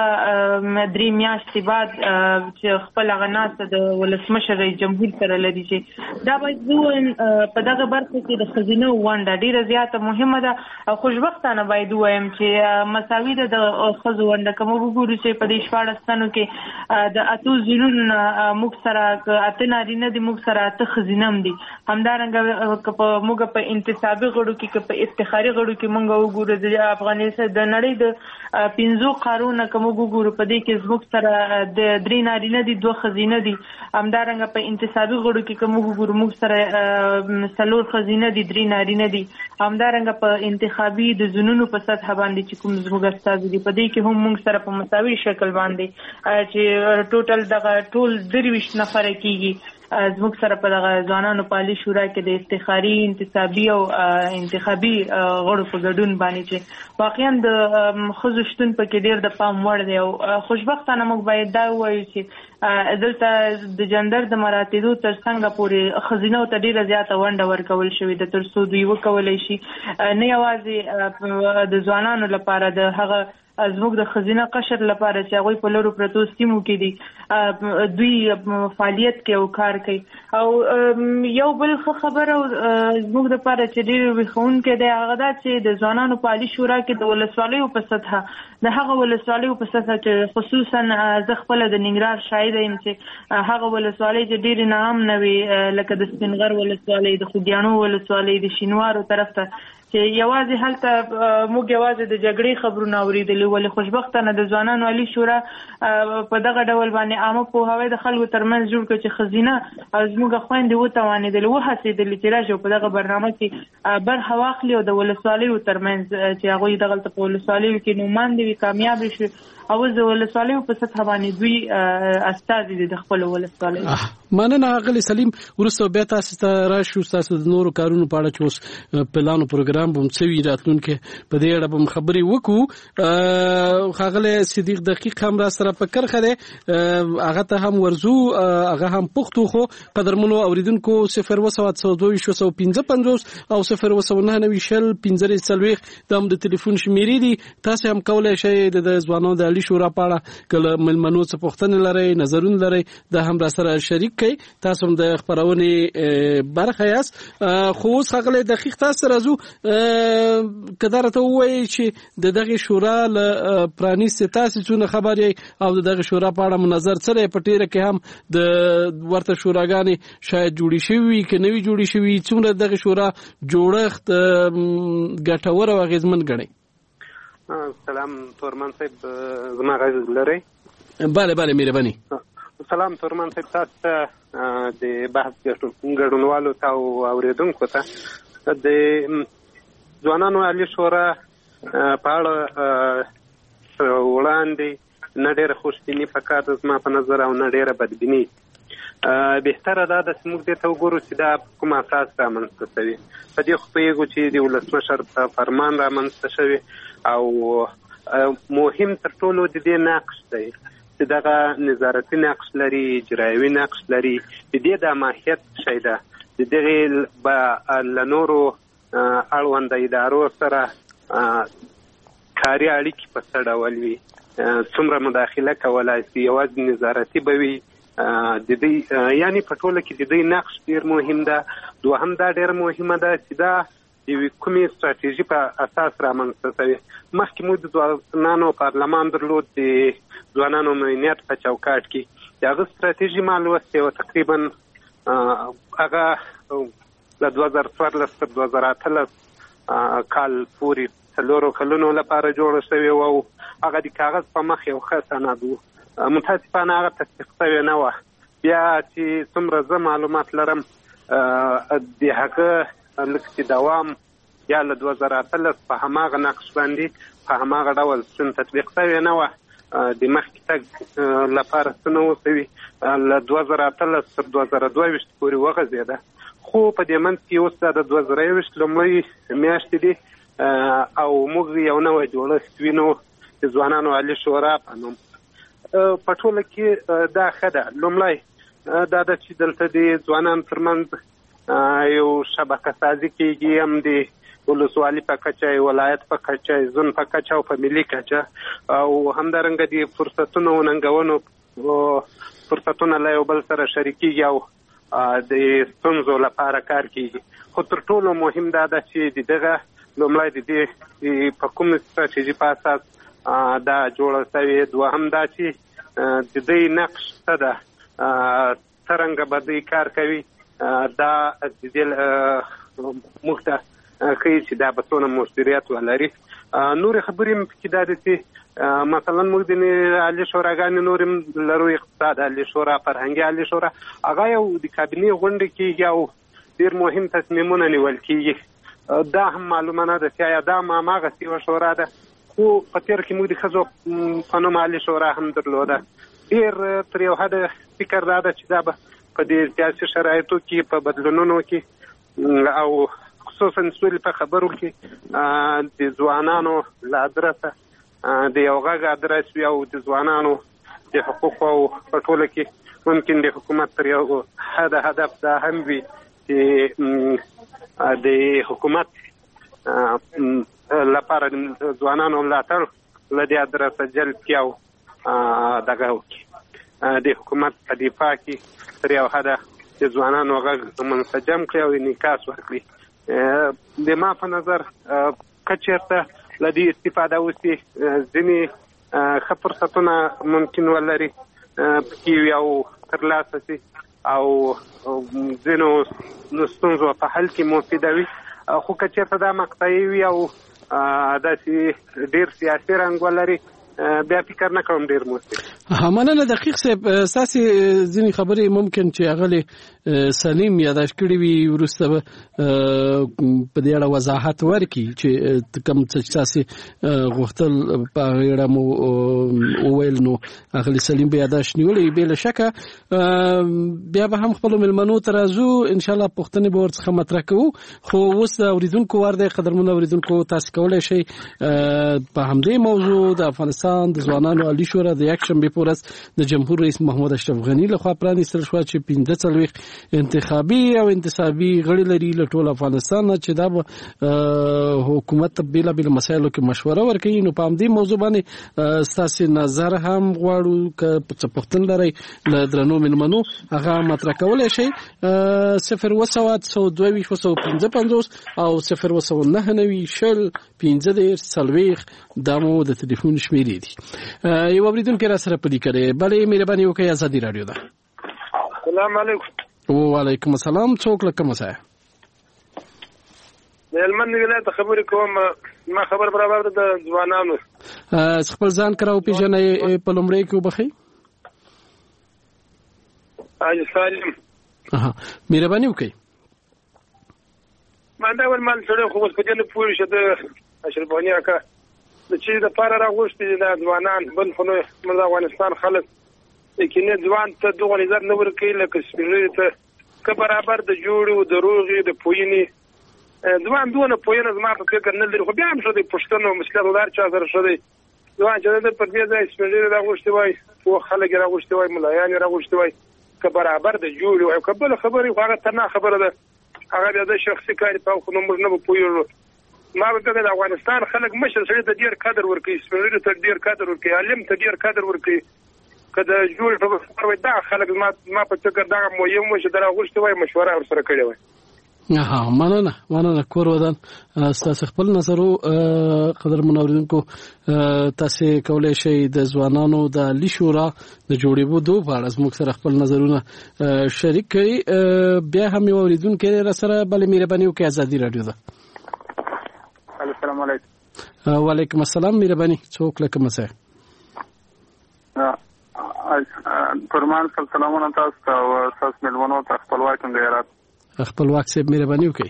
درې میاشتې بعد چې خپل هغه ناسته د ولسمشر رئیس جمهور سره لري چې دا باید زه وایم په دغه برخه کې د ښځینه ونډه ډېره زیاته مهمه ده او خوشبختانه باید ووایم چې مساوي ده د ښځو ونډه. که موږ وګورو چې په دې شپاړس تنو کې د اتو زینونو نه موږ سره اته نارینه دي، موږ سره اته ښځینه هم دي. همدارنګه که په موږ په انتصابي غړو کې که په افتخاري غړو کې موږ وګورو د افغانستان د نړۍ د پنځو قارونو که موږ وګورو په دې کې زموږ سره د درې نارینه دي دوه ښځینه دي. همدارنګه په انتصابي غړو کې که موږ وګورو موږ سره څلور ښځینه دي درې نارینه دي. همدارنګه په انتخابي د زونونو په سطحه باندې چې کوم زموږ استازي دي په دې کې هم موږ سره په مساوي شکل باندې چې ټوټل دغه ټول درویشت نفره کېږي زموږ سره په دغه ځوانانو په عالي شورا کې د افتخاري انتصابي او انتخابي غړو په ګډون باندې چې واقعا د ښځو شتون پکې ډېر د پام وړ دی او خوشبختانه موږ باید دا ووایو چې دلته د جندر د مراتبو تر څنګه پورې ښځینو ته ډېره زیاته ونډه ورکول شوې ده تر څو دوی وکولی شي نه یوازې د ځوانانو لپاره د هغه زموږ د ښځینه قشر لپاره چې هغوی په لرو پرتو سیمو کې دي دوی فعالیت کوي او کار کوي. او یو بل ښه خبره زموږ دپاره چې ډېر ویښوونکی دی هغه دا چې د ځوانانو په عالي شورا کې د ولسوالیو په سطحه د هغه ولسوالیو په سطحه چې خصوصا زه خپله د ننګرهار شاهده یم چې هغه ولسوالۍ چې ډېرې ناام نه وي لکه د سپینغر ولسوالۍ، د خوږیاڼو ولسوالۍ، د شینوارو طرف ته چې یوازې هلته موږ یوازې د جګړې خبرونه اورېدلي، ولې خوشبختانه د ځوانانو عالي شورا په دغه ډول باندې عامه پوهاوی د خلکو ترمنځ جوړ کړ چې ښځینه او زموږ خویندې وتوانېدلې وهڅېدلې چې راشي په دغه برنامه کې برخه واخلي او د ولسوالیو ترمنځ چې هغوی دغلته په ولسوالیو کې نوماندې وي کامیابې شي او د ولسوالیو په سطحه باندې دوی استازي دي د خپلو ولسوالیو. مننه ښاغلی سلیم. وروسته بیا تاسو ته راشو ستاسو د نورو کارونو په اړه چې اوس پلان او پروګرام به هم څه وي راتلونکي په دې اړه به هم خبرې وکړو. ښاغلی صدیق دقیق هم را سره په کرښه دی، هغه ته هم ورځو، هغه هم پښتو خو قدرمنو اوریدونکو صفر اووه سوه اته سوه دوه ویشت سوه پنځه پنځوس او صفر اووه سوه نهه نوي شل پنځه څلوېښت دا هم د تلیفون شمیرې دي. تاسو هم کولی شئ د ځوانانو د عالي شورا په اړه کله مېلمنو څه پوښتنې لرئ، نظرونه لرئ، دا هم را سره شریک کړئ. تاسو هم د خپرونې برخه یاست. خو اوس ښاغلی دقیق تاسو ته راځو، که دا راته ووایئ چې د دغې شورا له پرانیستې تاسې څونه خبر یې او د دغې شورا په اړه مو نظر څه دی؟ په ټیره کې هم د ورته شوراګانې شاید جوړې شوي وي که نه وي جوړې شوي، څومره د دغې شورا جوړښت ګټور او اغېزمن ګڼئ؟ سلام تورمان صاحب، زما غږ لرئ؟ بله بله، مهرباني. سلام تورمان صاحب، تاسو ته د بحث ګډونوالو ته او اوریدونکو ته د ځوانانو عالي شورا په اړه وړاندې نه ډېره خوشبیني پکار ده زما په نظر، او نه ډېره بدبیني. بهتره دا ده چې موږ دې ته وګورو چې دا کوم اساس رامنځته شوي. په دې خو پوهېږو چې د ولسمشر په فرمان رامنځته شوي، او مهم تر ټولو د دې نقش دی چې دغه نظارتي نقش لري، اجرایوي نقش لري. د دې دا ماهیت شی ده، د دغې به له نورو اړونده ادارو سره کاري اړیکې په څه ډول وي، څومره مداخله کولی شي، یوازې نظارتي به وي. د دې یعنې په ټوله کې د دې نقش ډېر مهم ده. دوهم دا ډېره مهمه ده چې دا د یوې کومې ستراتیژي په اساس رامنځته شوې. مخکې موږ د ځوانانو پارلمان درلود، د ځوانانو معینیت په چوکاټ کې د هغه ستراتیژي ما لوستې وه، تقریبا هغه له دوه زره څوارلس تر دوه زره اتلس کال پورې څلورو کلونو لپاره جوړه شوې وه، او هغه د کاغذ په مخ یو ښه سند و. متاسفانه هغه تصدیق شوې نه وه. بیا چې څومره زه معلومات لرم، د هغه لږ چې دوام یا له دوه زره اتلس په هماغه نقش باندې په هماغه ډول سن تطبیق شوې نه وه. د مخکې تګ لپاره څه نه وه شوي. له دوه زره اتلس تر دوه زره دوه ویشت پورې وغځېده، خو په دې منځ کې اوس دا د دوه زره یوویشت لومړۍ میاشتې دي، او موږ یو نوی جوړښت وینو د ځوانانو عالي شورا په نوم. په ټوله کې دا ښه ده. لومړی دا ده چې دلته د ځوانانو ترمنځ یو شبکه سازي کېږي، هم د ولسوالي په کچه، ولایت په کچه، زون په کچه او په ملي کچه، او همدارنګه د فرصتونو او ننګونو فرصتونه له یو بل سره شریکېږي او د ستونزو لپاره کار کېږي. خو تر ټولو مهم دا ده چې د دغه لومړی د دې په کوم ستراتیژي په اساس دا جوړه شوې. دوهم دا چې د دې نقش څه ده، څرنګه به دوی کار کوي، دا د دې موږ ته ښیي چې دا به څونه مؤثریت ولري. نورې خبرې هم پکې دا دي چې مثلا موږ د عالي شوراګانې نور هم لرو، اقتصاد عالي شورا، فرهنګي عالي شورا، هغه یو د کابینې غونډې کېږي او ډېر مهم تصمیمونه نیول کېږي. دا هم معلومه نه ده چې آیا دا هماغسې یوه شورا ده. خو په تېر کې موږ د ښځو په نوم عالي شورا هم درلوده. ډېر تر یو حده فکر دا ده چې دا به په دې سیاسي شرایطو کې، په بدلونونو کې، او خصوصا سولې په خبرو کې د ځوانانو له ادرسه د یو غږ ادرس وي، او د ځوانانو د حقوقو او په ټوله کې ممکن د حکومت تر یو حده هدف دا هم وي چې د حکومت لپاره ځوانانو ملاتړ له دې ادرسه جلب کړي او دغه وکړي، د حکومت په دفاع کې تر یو حده د ځوانانو غږ منسجم کړي او انعکاس ورکړي. د ما په نظر که چېرته له دې استفاده وشي، ځینې ښه فرصتونه ممکن ولري پکې وي او ترلاسه شي، او ځینو ستونزو په حل کې مفیده وي. خو که چېرته دا مقطعي وي او داسې ډېر سیاسي رنګ ولري، بیا فکر نه کوم ډېر مفید. مننه دقیق صاحب. ستاسې ځینې خبرې ممکن چې هغه سلیم یاداشت کړي وي، وروسته به په دې اړه وضاحت ورکړي چې کوم څه چې تاسې غوښتل په هغې اړه مو وویل، نو اغلې سلیم به یاداشت نیولی. بې له شکه بیا به هم خپلو مېلمنو ته راځو، انشاءالله پوښتنې به ورڅخه مطرح کوو. خو اوس د اورېدونکو وار دی. قدرمنو اورېدونکو، تاسې کولی شئ په همدې موضوع د افغانستان د ځوانانو عالي شورا د یکشنبې په ورځ د جمهور رئیس محمد اشرف غني لخوا پرانیستل شوه، چې پنځه څلوېښت انتخابي او انتصابي غړي لري له ټول افغانستان نه، چې دا به حکومت ته بېلابېلو مسایلو کې مشوره ورکوي. نو په همدې موضوع باندې ستاسې نظر هم غواړو. که څه پوښتنه لرئ له درنو مېلمنو، هغه مطرح کولی شئ. صفر اووه سوه اته سوه دوه ویشت اووه سوه پنځه پنځوس او صفر اووه سوه نهه نوي شل پنځه دېرش څلوېښت دا مو د تلیفون شمېرې دي. یو اورېدونکی را سره پلي کړی. بلې مهرباني وکړئ، ازادي راډیو ده. سلام علیکم. وعلیکم السلام. څوک له کومه ځایه؟ د هلمند ولایت خبرې کوم. ما خبر برابر ده د ځوانانو. خپل ځان کره وپېژنئ په لومړی کې وبښئ. حاجی سالم. اها مهرباني وکړئ. ما دا ول مال سره خو په دې نه پوه شو د اشرفاني اکا د چې د پاره راغوښتي د ځوانان بل خو نو د افغانستان خلک کینه ځوان ته دغه نظر نه ورکړي لکه سپینری ته که برابر د جوړو د روغي د پوینې ځوان دونه پوینه زما په فکر نه لري خو بیا هم شو د پښتنو مسلمانار چا سره شو دی ځوان چې د پر دې ځای سپینری راغوښتي وای او خلک راغوښتي وای ملایان راغوښتي وای که برابر د جوړو او کبل خبري خو هغه تنه خبره ده هغه د شخصي کاری په خو نمبر نه پویو ما به د افغانستان خلک مشر سره د ډیر قدر ورکړي سپینری ته ډیر قدر ورکړي علم ته ډیر قدر ورکړي کله جوړ په وای دا خلک ما ما په فکر دا مهم مشه دراغوښتي وای مشوره ورسره کړې وای. ها مننه مننه کور ودان تاسو خپل نظر قدر منوریدونکو تاسو کولای شئ د ځوانانو د لیشورا د جوړېبو دوه په اړه زموږ سره خپل نظرونه شریک کړئ. بیا هم یو اوریدونکو را سره بل مهرباني وکړئ. ازادي رادیو ده. السلام علیکم. وعلیکم السلام مهرباني څوک لکه مسه فرمان سلامونه تاسو ته او تاسو ملمنو ته خپلواک غیرت خپلواک سیب مهرباني وکړئ.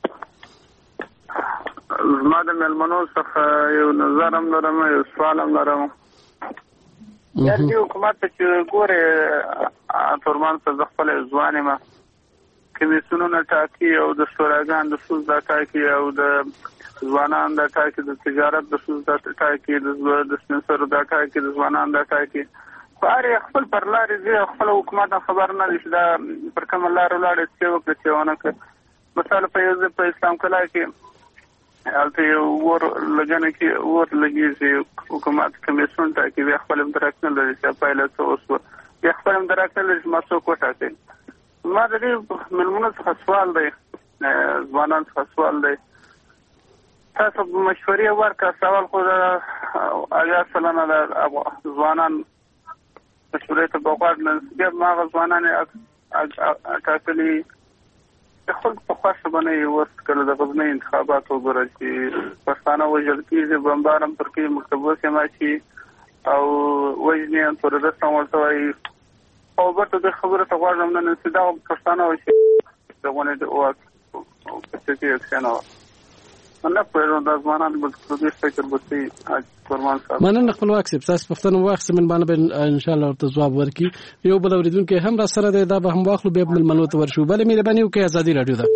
زما د ملمنو څخه یو نظر هم لرم یو سوال هم لرم. یعنی حکومت چې ګوره فرمان سره خپل ځوانې ما کمیسیونونه ټاکي او د شوراګان د سوز د ټاکي او د ځوانان د ټاکي د تجارت د سوز د ټاکي د سپنسر د ټاکي د ځوانان د ټاکي پاره خپل پرلارې زی خپل حکومت خبر نه دي دا پر کوم لار ولاړ چې وکړي چې ونه ک مثال په یو په اسلام کلا کې البته ور لګنه کې ور لګي چې حکومت کمیسیون ته کې خپل انټراکشن لري چې پایله اوس خپل انټراکشن لري ما څو کوټه کوي. ما د دې ملمنو څخه سوال دی ځوانان څخه سوال دی تاسو مشورې ورکړه سوال خو ایا سلام د ځوانان مشورې ته بوقات نه بیا ما ځوانان اټاکلي خپل په خاصه باندې ورس کړل د غزنی انتخابات وګورئ چې پښتانه وژل کېږي بمبارم پر کې مکتبو کې ماشي او وژنې تر رسته ورته او برته د خبره ته غواړم نن چې دا پښتانه وشي دغه د او څه کې څنګه نه پرې د ځوانان په دې فکر بوتي فرمان صاحب مننه خپل واکسب تاسو پښتنو واخص من باندې ان شاء الله ورته جواب ورکړي. یو بل اوریدونکو هم را سره دا به هم واخلو به بل منوت ورشو بل مهرباني وکړئ. ازادي رادیو ده.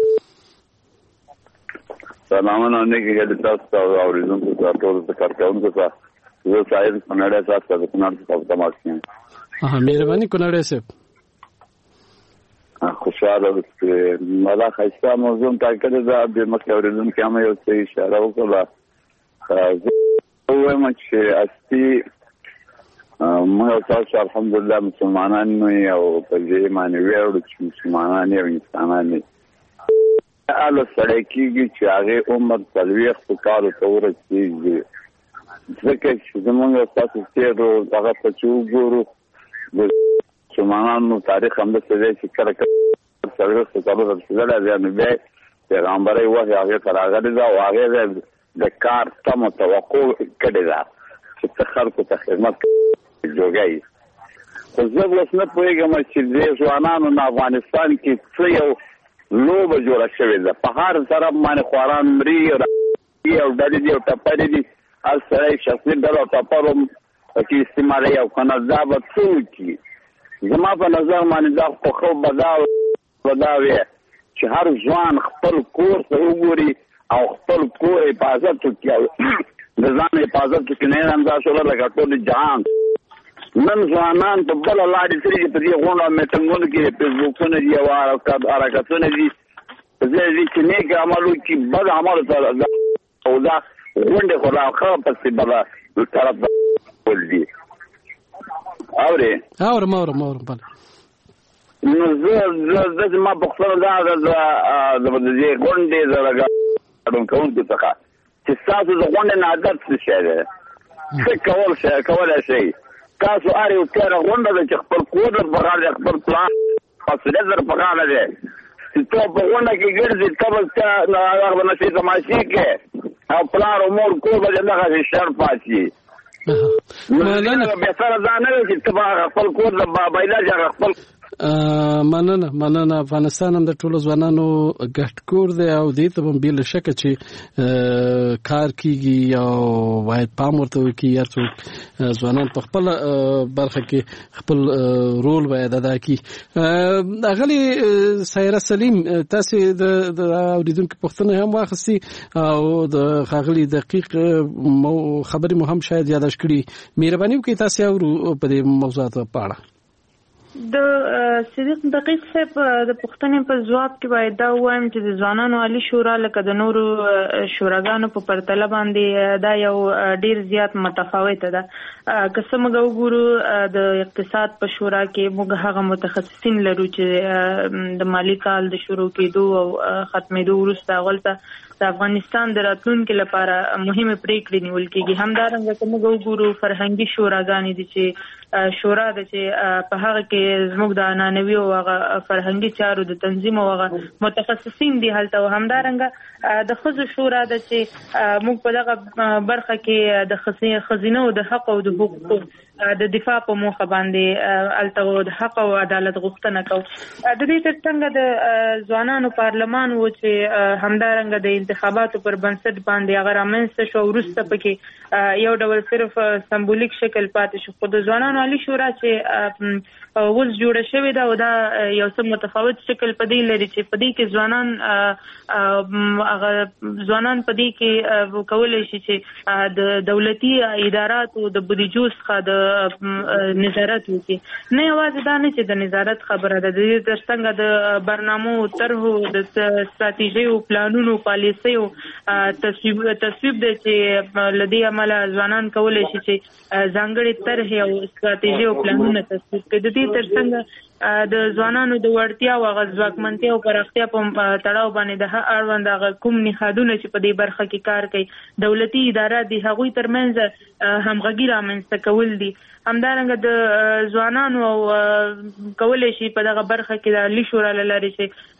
سلامونه نه کېږي تاسو اوریدونکو ټول څه کارکونکو ته زه صاحب کونړ تاسو ته کونړ څخه تماس کوم. ها مهرباني کونړ صاحب خوشاله اوسئ. مالا خاصه موضوع ته کړه دا د مخاورین کې هم یو څه اشاره وکړه. وایم چې اصلي موږ تاسو الحمدلله مسلمانان یو په دې معنی ویاړو چې مسلمانان یو انسانان دي. اله سره کېږي چې هغه عمر تلويخ په کارو تور کېږي ځکه چې زموږ تاسو تیرو هغه په چوغورو د مسلمانانو تاریخ هم د څه چې کړه سره څه کارو درڅله ځان به پیغمبري وحي هغه تراغلي دا او هغه د کار تم توقع کړی دا چې خلکو ته خدمت جوړي. خو زه اوس نه پوهیږم چې د ځوانانو په افغانستان کې څه یو لوبه جوړه شوې ده. په هر طرف باندې خواران مري او ډلې دي او ټپرې دي هر سره شخصي ډله او ټپرو کې استعمالوي او کنه دا به څوک زما په نظر باندې دا خو بداو بداوي چې هر ځوان خپل کور ته وګوري او خپل کور حفاظت وکړي د ځان حفاظت وکړي نه هم دا شول لکه ټول جهان نن ځوانان په بل لارې سره په دې غونډه میټنګونو کې فیسبوکونه دي او حرکتونه دي زه دې چې نیک عملو کې بد عمل سره او دا غونډه خو راخه پسې بل طرف ولدي اوري اور مور مور بل نو زه زه ما په خپل دا د دې غونډې زړه اډون کوونکو څخه چې تاسو د غونډې نه عادت څه ده څه کول څه کولای شي تاسو اړ یو کار غونډه چې خپل کور په غاړه خپل پلان فاصله در په غاړه ده چې ته په غونډه کې ګرځې تبل ته نه هغه نشي تماشي کې او پلان امور کور به نه غږی شر پاتې نه نه به سره ځان نه چې تبا خپل کور د بایلا ځای خپل مننه مننه افغانستان هم د ټولو ځوانانو ګډ کور دی او دې ته هم بل شک چې کار کیږي او باید پام ورته وکړي هر څوک ځوانان په خپل برخه کې خپل رول باید ادا کړي. اغلی سایره سلیم تاسو د اوریدونکو پوښتنه هم واخستي او د خاغلی دقیق خبرې مو هم شاید یاداش کړي. مهرباني وکړئ تاسو اورو په دې موضوعات په اړه. د صدیق دقیق صاحب د پښتنې په ځواب کې باید دا وایم چې د ځوانانو عالی شورا لکه د نورو شوراګانو په پرتله باندې دا یو ډیر زیات متفاوته ده. که څه موږ وګورو د اقتصاد په شورا کې موږ هغه متخصصین لرو چې د مالی کال د شروع کېدو او ختمېدو وروسته اولته د افغانستان د راتلونکي لپاره مهمه پریکړې نیول کېږي. همدارنګه که موږ وګورو فرهنګي شوراګانې دي چې شورا د چې په هغه کې زموږ د عنعنوي او هغه فرهنګي چارو د تنظیم او هغه متخصصین دي هلته. او همدارنګه د ښځو شورا د چې موږ په دغه برخه کې د ښځینه او د حق او د حقوقو د دفاع په موخه باندې هلته د حق او عدالت غوښتنه کوو. د دې ترڅنګ د ځوانانو پارلمان و چې همدارنګه د انتخاباتو پر بنسټ باندې هغه رامنځته شو. وروسته پکې یو ډول صرف سمبولیک شکل پاتې شو. خو د ځوانانو عالی شورا چې اوس جوړه شوې ده او دا یو څه متفاوت شکل په دې لري چې په دې کې ځوانان هغه ځوانان په دې کې کولی شي چې د دولتي اداراتو د بودیجو څخه د نظارت وکړي. نه یوازې دا نه چې د نظارت خبره ده، د دې ترڅنګ د برنامو طرحو د ستراتیژیو پلانونو پالیسیو تصویب تصویب ده چې له دې عمله ځوانان کولی شي چې ځانګړي طرحې او ستراتیژي او پلانونه تصویب کړي. د دې ترڅنګ د ځوانانو د وړتیا او هغه ځواکمنتیا او پراختیا په تړاو باندې د اړوند هغه کوم نهادونه چې په دې برخه کې کار کوي، دولتي ادارات دي، هغوی ترمنځ همغږي رامنځته کول دي. همدارنګه د ځوانانو او کولی شي په دغه برخه کې د عالی شورا له لارې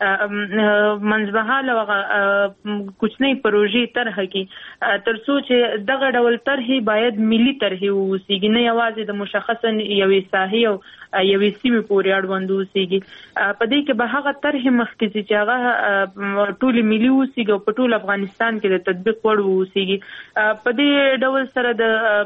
چې منځمهاله هغه کوچنۍ پروژې طرحه کړي تر څو چې دغه ډول طرحې باید ملي طرحې واوسېږي، نه یوازې د مشخصا یوې ساحې او یوې سیمې پورې اړوند اوسېږي. په دې کې به هغه طرحې مخکې چې هغه ټولې ملي اوسېږي او په ټول افغانستان کې د تطبیق وړ اوسېږي. په دې ډول سره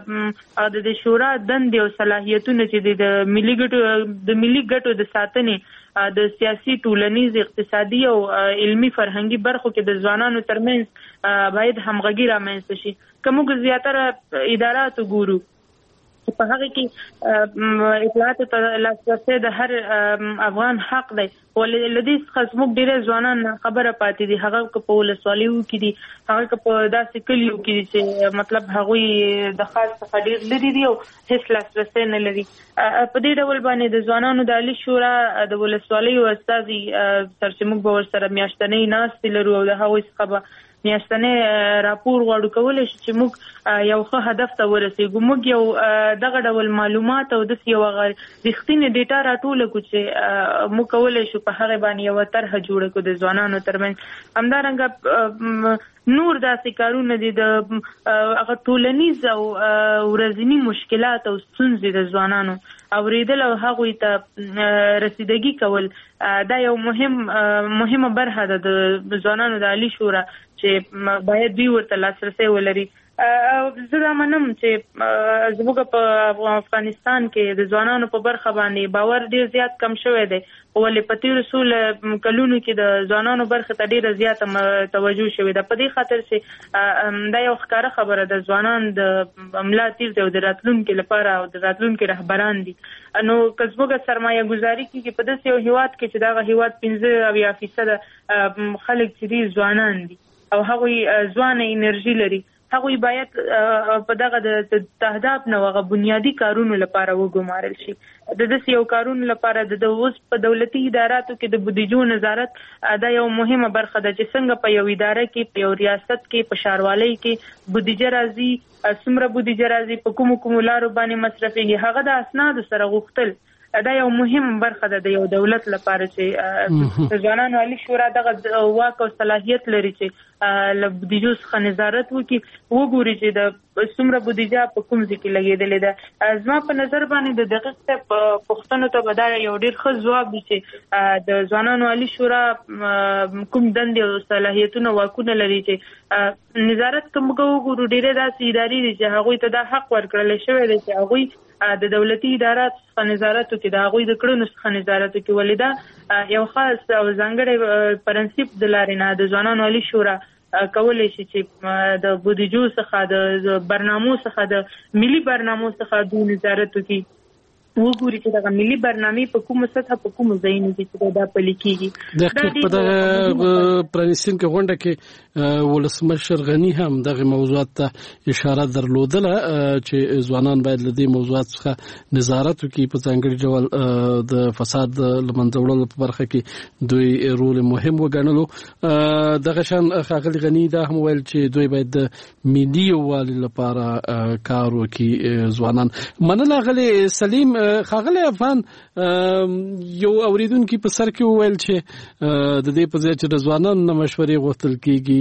د د شورا دندې او صلاحیتونه چې د ملي ګټو د ملي ګټو د ساتنې د سیاسي، ټولنیز، اقتصادي او علمي فرهنګي برخو کې د ځوانانو ترمنځ باید همغږي رامنځته شي. که موږ زیاتره ادارات وګورو په هغه کې اطلاعاتو ته لاسرسی د هر افغان حق دی، ولې له دې څخه زموږ ډېری ځوانان خبره پاتې دي. هغه که په ولسوالیو کې دي، هغه که په داسې کلیو کې دي چې مطلب هغوی د ښار څخه ډېر لرې دي او هېڅ لاسرسی نه لري. په دې ډول باندې د ځوانانو د عالي شورا د ولسوالیو استازي سره چې موږ به ورسره میاشتنۍ ناستې لرو او د هغوی څخه به میاشتنې راپور غواړو، کولی شي چې موږ یو ښه هدف ته ورسېږو. موږ یو دغه ډول معلومات او داسې یوه رښتینې ډیټا راټوله کړو چې موږ کولی شو په هغې باندې یوه طرحه جوړه کړو د ځوانانو ترمنځ. همدارنګه نور داسې کارونه دي د هغه ټولنیز او ورځني مشکلات او ستونزې د ځوانانو اوریدل او هغوی ته رسیدګي کول. دا یو مهم مهمه برخه ده د ځوانانو د عالی شورا چې باید دوی ورته لاسرسی ولري. زه دا منم چې زموږ په افغانستان کې د ځوانانو په برخه باندې باور ډیر زیات کم شوی دی، ولې په تېرو څو کلونو کې د ځوانانو برخې ته ډیره زیاته توجه شوې ده. په دې خاطر چې دا یو ښکاره خبره ده، ځوانان د ملا تیر دی او د راتلونکي لپاره او د راتلونکي رهبران دي. نو که زموږ سرمایه ګزاري کېږي په داسې یو هېواد کې چې دغه هېواد پنځه اویا فیصده خلک چې دي ځوانان دي او هغوی ځوانه انرژي لري، هغوی باید په دغه د تهداب نه هغه بنیادي کارونو لپاره وګمارل شي. د داسې یو کارونو لپاره د اوس په دولتي اداراتو کې د بودیجو نظارت دا یو مهمه برخه ده چې څنګه په یو اداره کې، په یو ریاست کې، په ښاروالۍ کې بودیجه راځي، څومره بودیجه راځي، په کومو کومو لارو باندې مصرفېږي، هغه د اسنادو سره غوښتل دا یو مهم برخه ده د یو دولت لپاره چې د ځوانانو عالی شورا دغه واک او صلاحیت لري چې له بودیجو څخه نظارت وکړي، وګوري چې د څومره بودیجه په کوم ځای کې لګېدلې ده. زما په نظر باندې د دقیق پوښتنو ته به دا یو ډېر ښه ځواب وي چې د ځوانانو عالی شورا کوم دندې او صلاحیتونه واکونه لري چې نظارت کوم وګورو. ډېرې داسې ادارې دي چې هغوی ته دا حق ورکړل شوی دی چې هغوی د دولتي ادارات څخه نظارت وکړي، د هغوی د کړنو څخه نظارت وکړي. ولې دا یو خاص او ځانګړی پرنسپ د لارې نه د ځوانانو عالی شورا کولی شي چې د بودیجو څخه د برنامو څخه د ملي برنامو څخه دوی نظارت وکړي، وګوري چې دغه ملي برنامې په کومه سطحه په کومو ځایونو کې چې دا پلي کېږي. په دغه پرانیستونکې غونډه کې ولسمشر غني هم دغه موضوعات ته اشاره درلودله چې ځوانان باید له دې موضوعات څخه نظارت وکړي، په ځانګړي ډول د فساد له منځه وړلو په برخه کې دوی رول مهم وګڼلو. دغه شان ښاغلي غني دا هم ویل چې دوی باید د ملي یووالي لپاره کار وکړي. ځوانان مننه. غلي سلیم ښاغلی افغان یو اوریدونکي په سر کې وویل چې د دې په ځای چې د ځوانانو نه مشورې غوښتل کېږي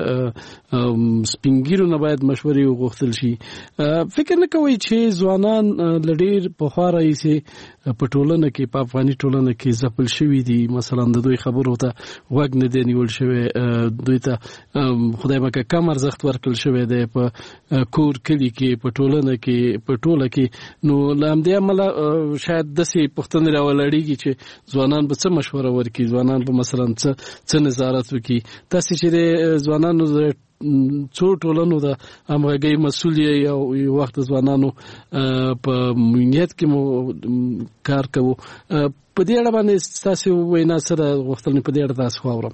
د سپین ږیرو نه باید مشورې وغوښتل شي. فکر نه کوئ چې ځوانان له ډېر پخوا راهیسې په ټولنه کې په افغاني ټولنه کې ځپل شوي دي؟ مثلا د دوی خبرو ته غوږ نه دی نیول شوی، دوی ته خدای پاک کم ارزښت ورکړل شوی دی په کور کلي کې په ټولنه کې په ټوله کې. نو له همدې امله شاید داسې پوښتنې راولاړېږي چې ځوانان به څه مشوره ورکړي، ځوانان به مثلا څه څه نظارت وکړي. تاسې چې د ځوانانو د څو ټولنو د همغږۍ مسؤل یې او یو وخت د ځوانانو په امنیت کې مو کار کوو، په دې اړه باندې ستاسې وینا سره غوښتل په دې اړه تاسو واورم.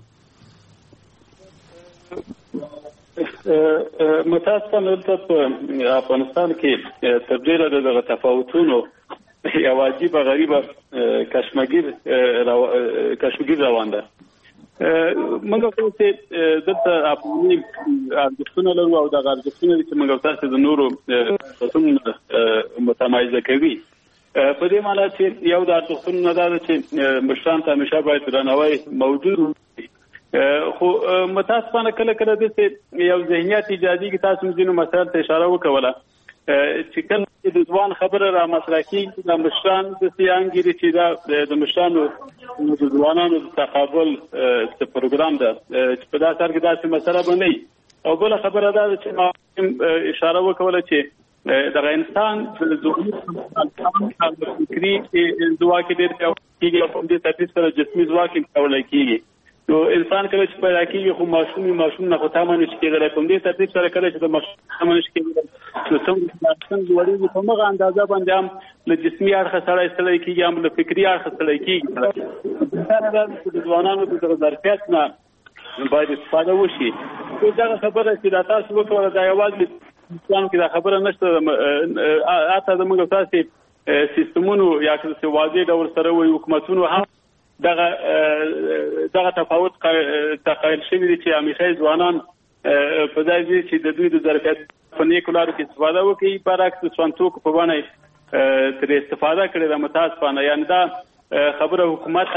متاسفانه دلته په افغانستان کې تر ډېره د دغه تفاوتونو یو عجیبه غریبه کشمګیر کشمګیر روان ده. موږ خو چې دلته افغاني ارزښتونه لرو او دغه ارزښتونه چې موږ تاسو د نورو څخه متمایزه کوي. په دې معنی چې یو د ارزښتونو نه ده چې مشران ته همیشه باید درناوی موجود وي، خو متاسفانه کله کله د یو ذهنیت ایجادي کې تاسو ځینو مسایل ته اشاره وکوله چې کله د ځوان خبره را مطرح کېږي د مشران د سیانګیري چې دا د مشرانو د ځوانانو د تقابل څه پروګرام ده چې په داسې حال کې داسې مسله به نه وي. او بله خبره دا ده چې ما اشاره وکوله چې دغه انسان د ځواني فکري ځواک ډېر پیاوړی کېږي او په دې ترتیب سره جسمي ځواک یې پیاوړی کېږي. نو انسان کله چې پیدا کېږي خو ماشوم ماشوم نه خو تمه نشي کېدلی، په دې ترتیب سره کله چې د ماشوم تمه نشي کېدلی نو څنګه لوړېږي په همغه اندازه باندې هم له جسمي اړخه سړی ستړی کېږي، هم له فکري اړخه ستړی کېږي. دا نه ده چې د ځوانانو د دغه ظرفیت نه باید استفاده وشي. خو دغه خبره چې دا تاسو وکړه دا یوازې اسلام کې دا خبره نشته، حتی زموږ تاسې سیستمونو یا که واضح ډول سره وایي حکومتونو هم دغه دغه تفاوت تقایل شوی دی چې همیشه ځوانان په ځای دي چې د دوی د ظرفیت په نیکو لارو کې استفاده وکړي، برعکس د سوانتوکو په بڼه ترې استفاده کړې ده. متاسفانه یعنې دا خبره حکومت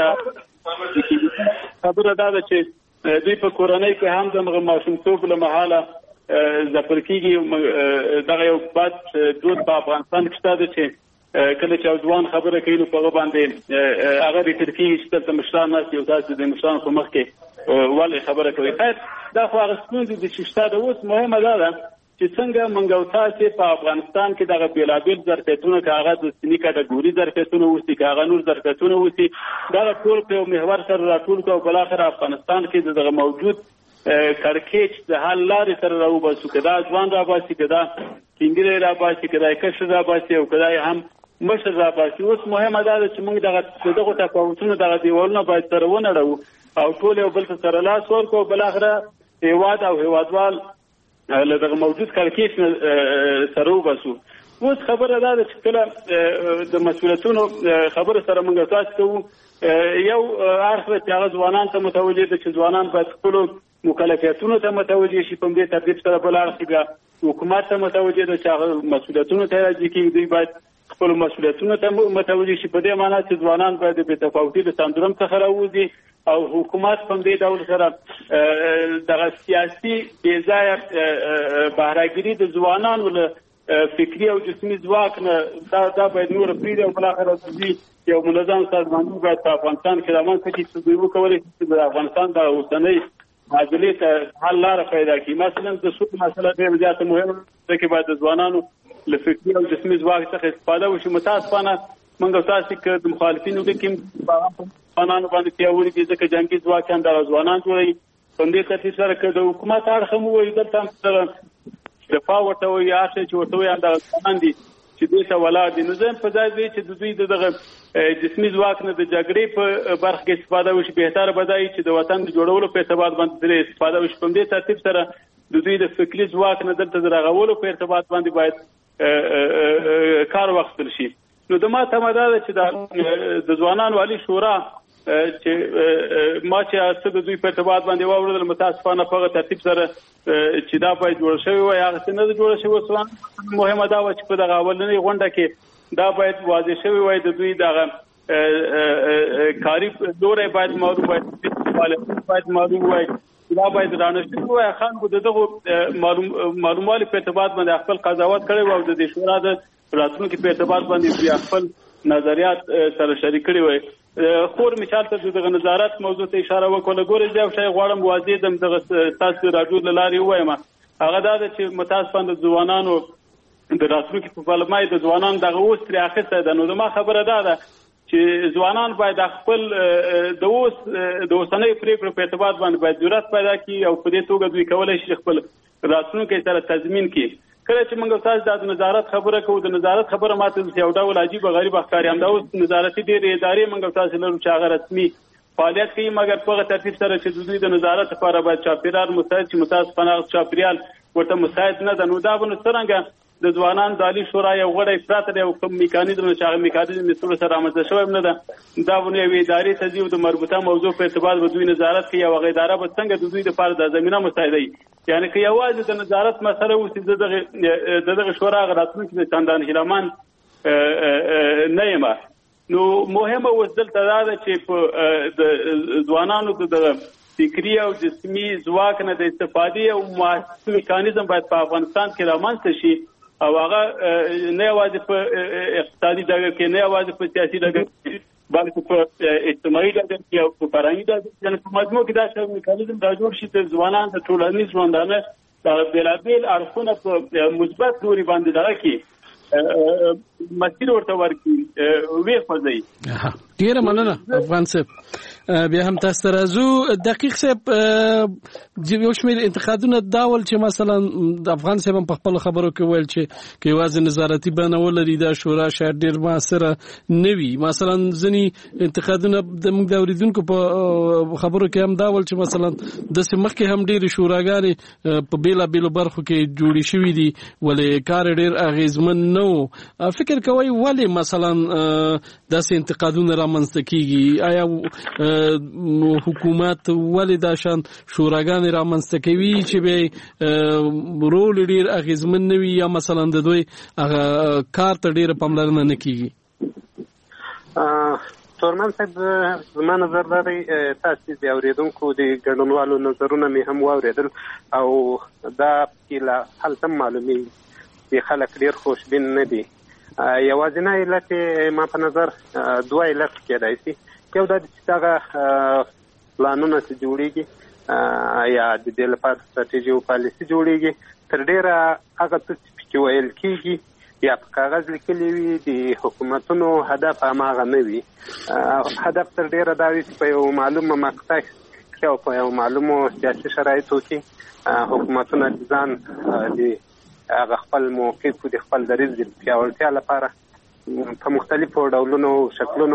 خبره دا ده چې دوی په کورنۍ کې هم دغه ماشومتوب له مهاله ځپل کېږي. دغه یو بد دود په افغانستان کې شته ده چې کله چې ځوان خبره کوي نو په هغه باندې هغه ریټر کېږي چې دلته مشران ناست یو تاسو د مشرانو په مخ کې ولې خبره کوي. خیر دا خو هغه ستونزې دي چې شته ده. اوس مهمه دا ده چې څنګه موږ او تاسې په افغانستان کې دغه بېلابېل ظرفیتونه که هغه د سني کټګوري ظرفیتونه اوسي که هغه نور ظرفیتونه اوسي دغه ټول په یو محور سره راټول کړو او بالاخره افغانستان کې د دغه موجود کړکېچ د حل لارې سره راوباسو، که دا ځوان راباسي که دا سپین ږیری راباسي که دا کشر راباسي او که دا هم مشر راباسي. اوس مهمه دا ده چې موږ دغه دغو تفاوتونو دغه دیوالونه باید سره ونړوو او ټول یو بل ته سره لاس ورکړو، بالاخره هېواد او هېوادوال له دغه موجود کړکېچ سره وباسو. اوس خبره دا ده چې کله د مسؤلیتونو خبره سره موږ تاسو کوو، یو اړخ چې هغه ځوانان ته متوجه ده چې ځوانان باید خپلو مکلفیتونو ته متوجه شي، په دې ترتیب سره بل اړخ بیا حکومت ته متوجه ده چې هغه مسؤلیتونو ته راځي کې دوی باید خپل مسؤلیتونو ته متوجه شي. په دې معنی چې ځوانان باید د بېتفاوتي د سندروم څخه راوځي او حکومت په دې ډول سره دغه سیاسي بېځایه بهرهګیري د ځوانانو له فکري او جسمي ځواک نه دا دا باید نور پرېږدي او بالاخره دوی یو منظم سازمانونه باید په افغانستان کې رامنځته کړي چې دوی وکولی شي چې د افغانستان د اوسنۍ معادلې ته حل لاره پیدا کړي. مثلا د سود مسله ډېره زیاته مهمه ده چې باید د ځوانانو له فکري او جسمي ځواک څخه استفاده وشي. متاسفانه موږ او تاسو که د مخالفینو د کوم ځوانانو باندې پیاوړي دي ځکه جنګي ځواک هم دغه ځوانان جوړوي. په همدې ترتیب سره که د حکومت اړخ هم ووایي دلته هم سره دفاع ورته وایي هر شی چې ورته وایي همدغه ځوانان دي چې دوی ته ولاړ دي. نو زه هم په ځای دی چې د دوی د دغه جسمي ځواک نه د جګړې په برخه کې استفاده وشي. بهتره به دا وي چې د وطن د جوړولو په ارتباط باندې ترې استفاده وشي. په همدې ترتیب سره د دوی د فکري ځواک نه دلته د رغولو په ارتباط باندې باید کار واخیستل شي. نو د ما تمه دا ده چې د ځوانانو عالي شورا چې ما چې څه د دوی په ارتباط باندې واورېدل متاسفانه په هغه ترتیب سره چې دا باید جوړ شوی وای هغه څه نه ده جوړه شوې. مهمه دا وه چې په دغه اولنۍ غونډه کې دا باید واضح شوی وای د دوی دغه کاري لوری باید معلوم وای باید معلوم وای دا باید رانشتي وای. خلکو د دغو معلوموالي په ارتباط باندې خپل قضاوت کړی و او د دې شورا د راتلونکي په ارتباط باندې بیا خپل نظریات سره شریک کړي وای. خور مثال ته دغه نظارت موضوع ته اشاره وکړه. ګورې زه یو شی غواړم واضح دم دغه تاسو راډیو له لارې ووایم. هغه دا ده چې متاسفانه د ځوانانو د راتلونکي په پلمه د ځوانانو دغه اوس ترې اخیستی ده. نو زما خبره دا ده چې ځوانان باید خپل د اوس د اوسنیو پرېکړو په ارتباط باندې باید جرأت پیدا کړي او په دې توګه دوی کولی شي خپل راتلونکی سره تضمین کړي. کله چې موږ تاسو د نظارت خبره کوو د نظارت خبره ماته یو ډول عجیب غریب ښکاري. همدا اوس نظارتي ډېرې ادارې موږ تاسو لرو چې هغه رسمي فعالیت کوي مګر په هغه ترتیب سره چې د دوی د نظارت لپاره باید چاپېریال مساعد چې متاسفانه هغه چاپېریال ورته مساعد نه ده. نو دا به نو څرنګه د ځوانانو د عالي شورا یو غړی پراته دی او کوم میکانیزم چې هغه میکانیزم یې څومره سره رامنځته شوی نه ده دا به نو یوې ادارې ته ځي او د مربوطه موضوع په ارتباط به دوی نظارت کوي او هغه اداره به څنګه د دوی دپاره دا زمینه مساعدوي. یعنې که یوازې د نظارت مسله اوسي د دغه شورا هغه راتلونکي د چندان هیلهمن نه یم. نو مهمه اوس دلته دا ده چې په د ځوانانو د فکري او جسمي ځواک نه د استفادې او مؤثر میکانیزم باید په افغانستان کې رامنځته شي او هغه نه یوازې په اقتصادي ډګر کې نه یوازې په سیاسي ډګر کې بلکې په اجتماعي ډګر کې او په فرهنګي ډګر کې یعنې په مجموع کې دا شی میکانیزم را جوړ شي د ځوانان د ټولنیز ژوندانه دغه بېلابېل اړخونه په مثبت لوري باندې دغه کړي مسیر ورته ورکړي ویې خوځوي. ډېره مننه افغان صاحب. بیا هم تاسو ته راځو. دقیق صاحب یو شمېر انتقادونه دا ول چې مثلا د افغان صاحب هم په خپلو خبرو کې ویل چې که یوازې نظارتي بڼه ولري دا شورا شاید ډېر موثره نه وي. مثلا ځینې انتقادونه موږ د اورېدونکو په خبرو کې هم دا ول چې مثلا داسې مخکې هم ډېرې شوراګانې په بېلابېلو برخو کې جوړې شوي دي ولې کار ډېر اغېزمن نه و. فکر کوئ ولې مثلا داسې انتقادونه رامنځته کېږي؟ آیا حکومت ولې دا شان شوراګانې رامنځته کوي چې به رول ډېر اغېزمن نه وي یا مثلا د دوی هغه کار ته ډېره پاملرنه نه کېږي؟ تورمان صاحب زما نظر دا دی تاسو د اورېدونکو د ګډونوالو نظرونه مې هم واورېدل او دا کې له هلته معلومېږي چې خلک ډېر خوشبین نه دي. یوازینی علت ما په نظر دوه علت کېدای شي. یو دا چې دغه پلانونه چې جوړېږي یا د دې لپاره ستراتیژي او پالیسي جوړېږي تر ډېره هغه څه چې پکې ویل کېږي یا په کاغذ لیکلي وي د حکومتونو هدف هماغه نه وي. هدف تر ډېره دا وي چې په یو معلومه مقطع کې او په یو معلومو سیاسي شرایطو کې حکومتونه د ځان د هغه خپل موقف او د خپل دریځ د پیاوړتیا لپاره په مختلفو ډولونو شکلونو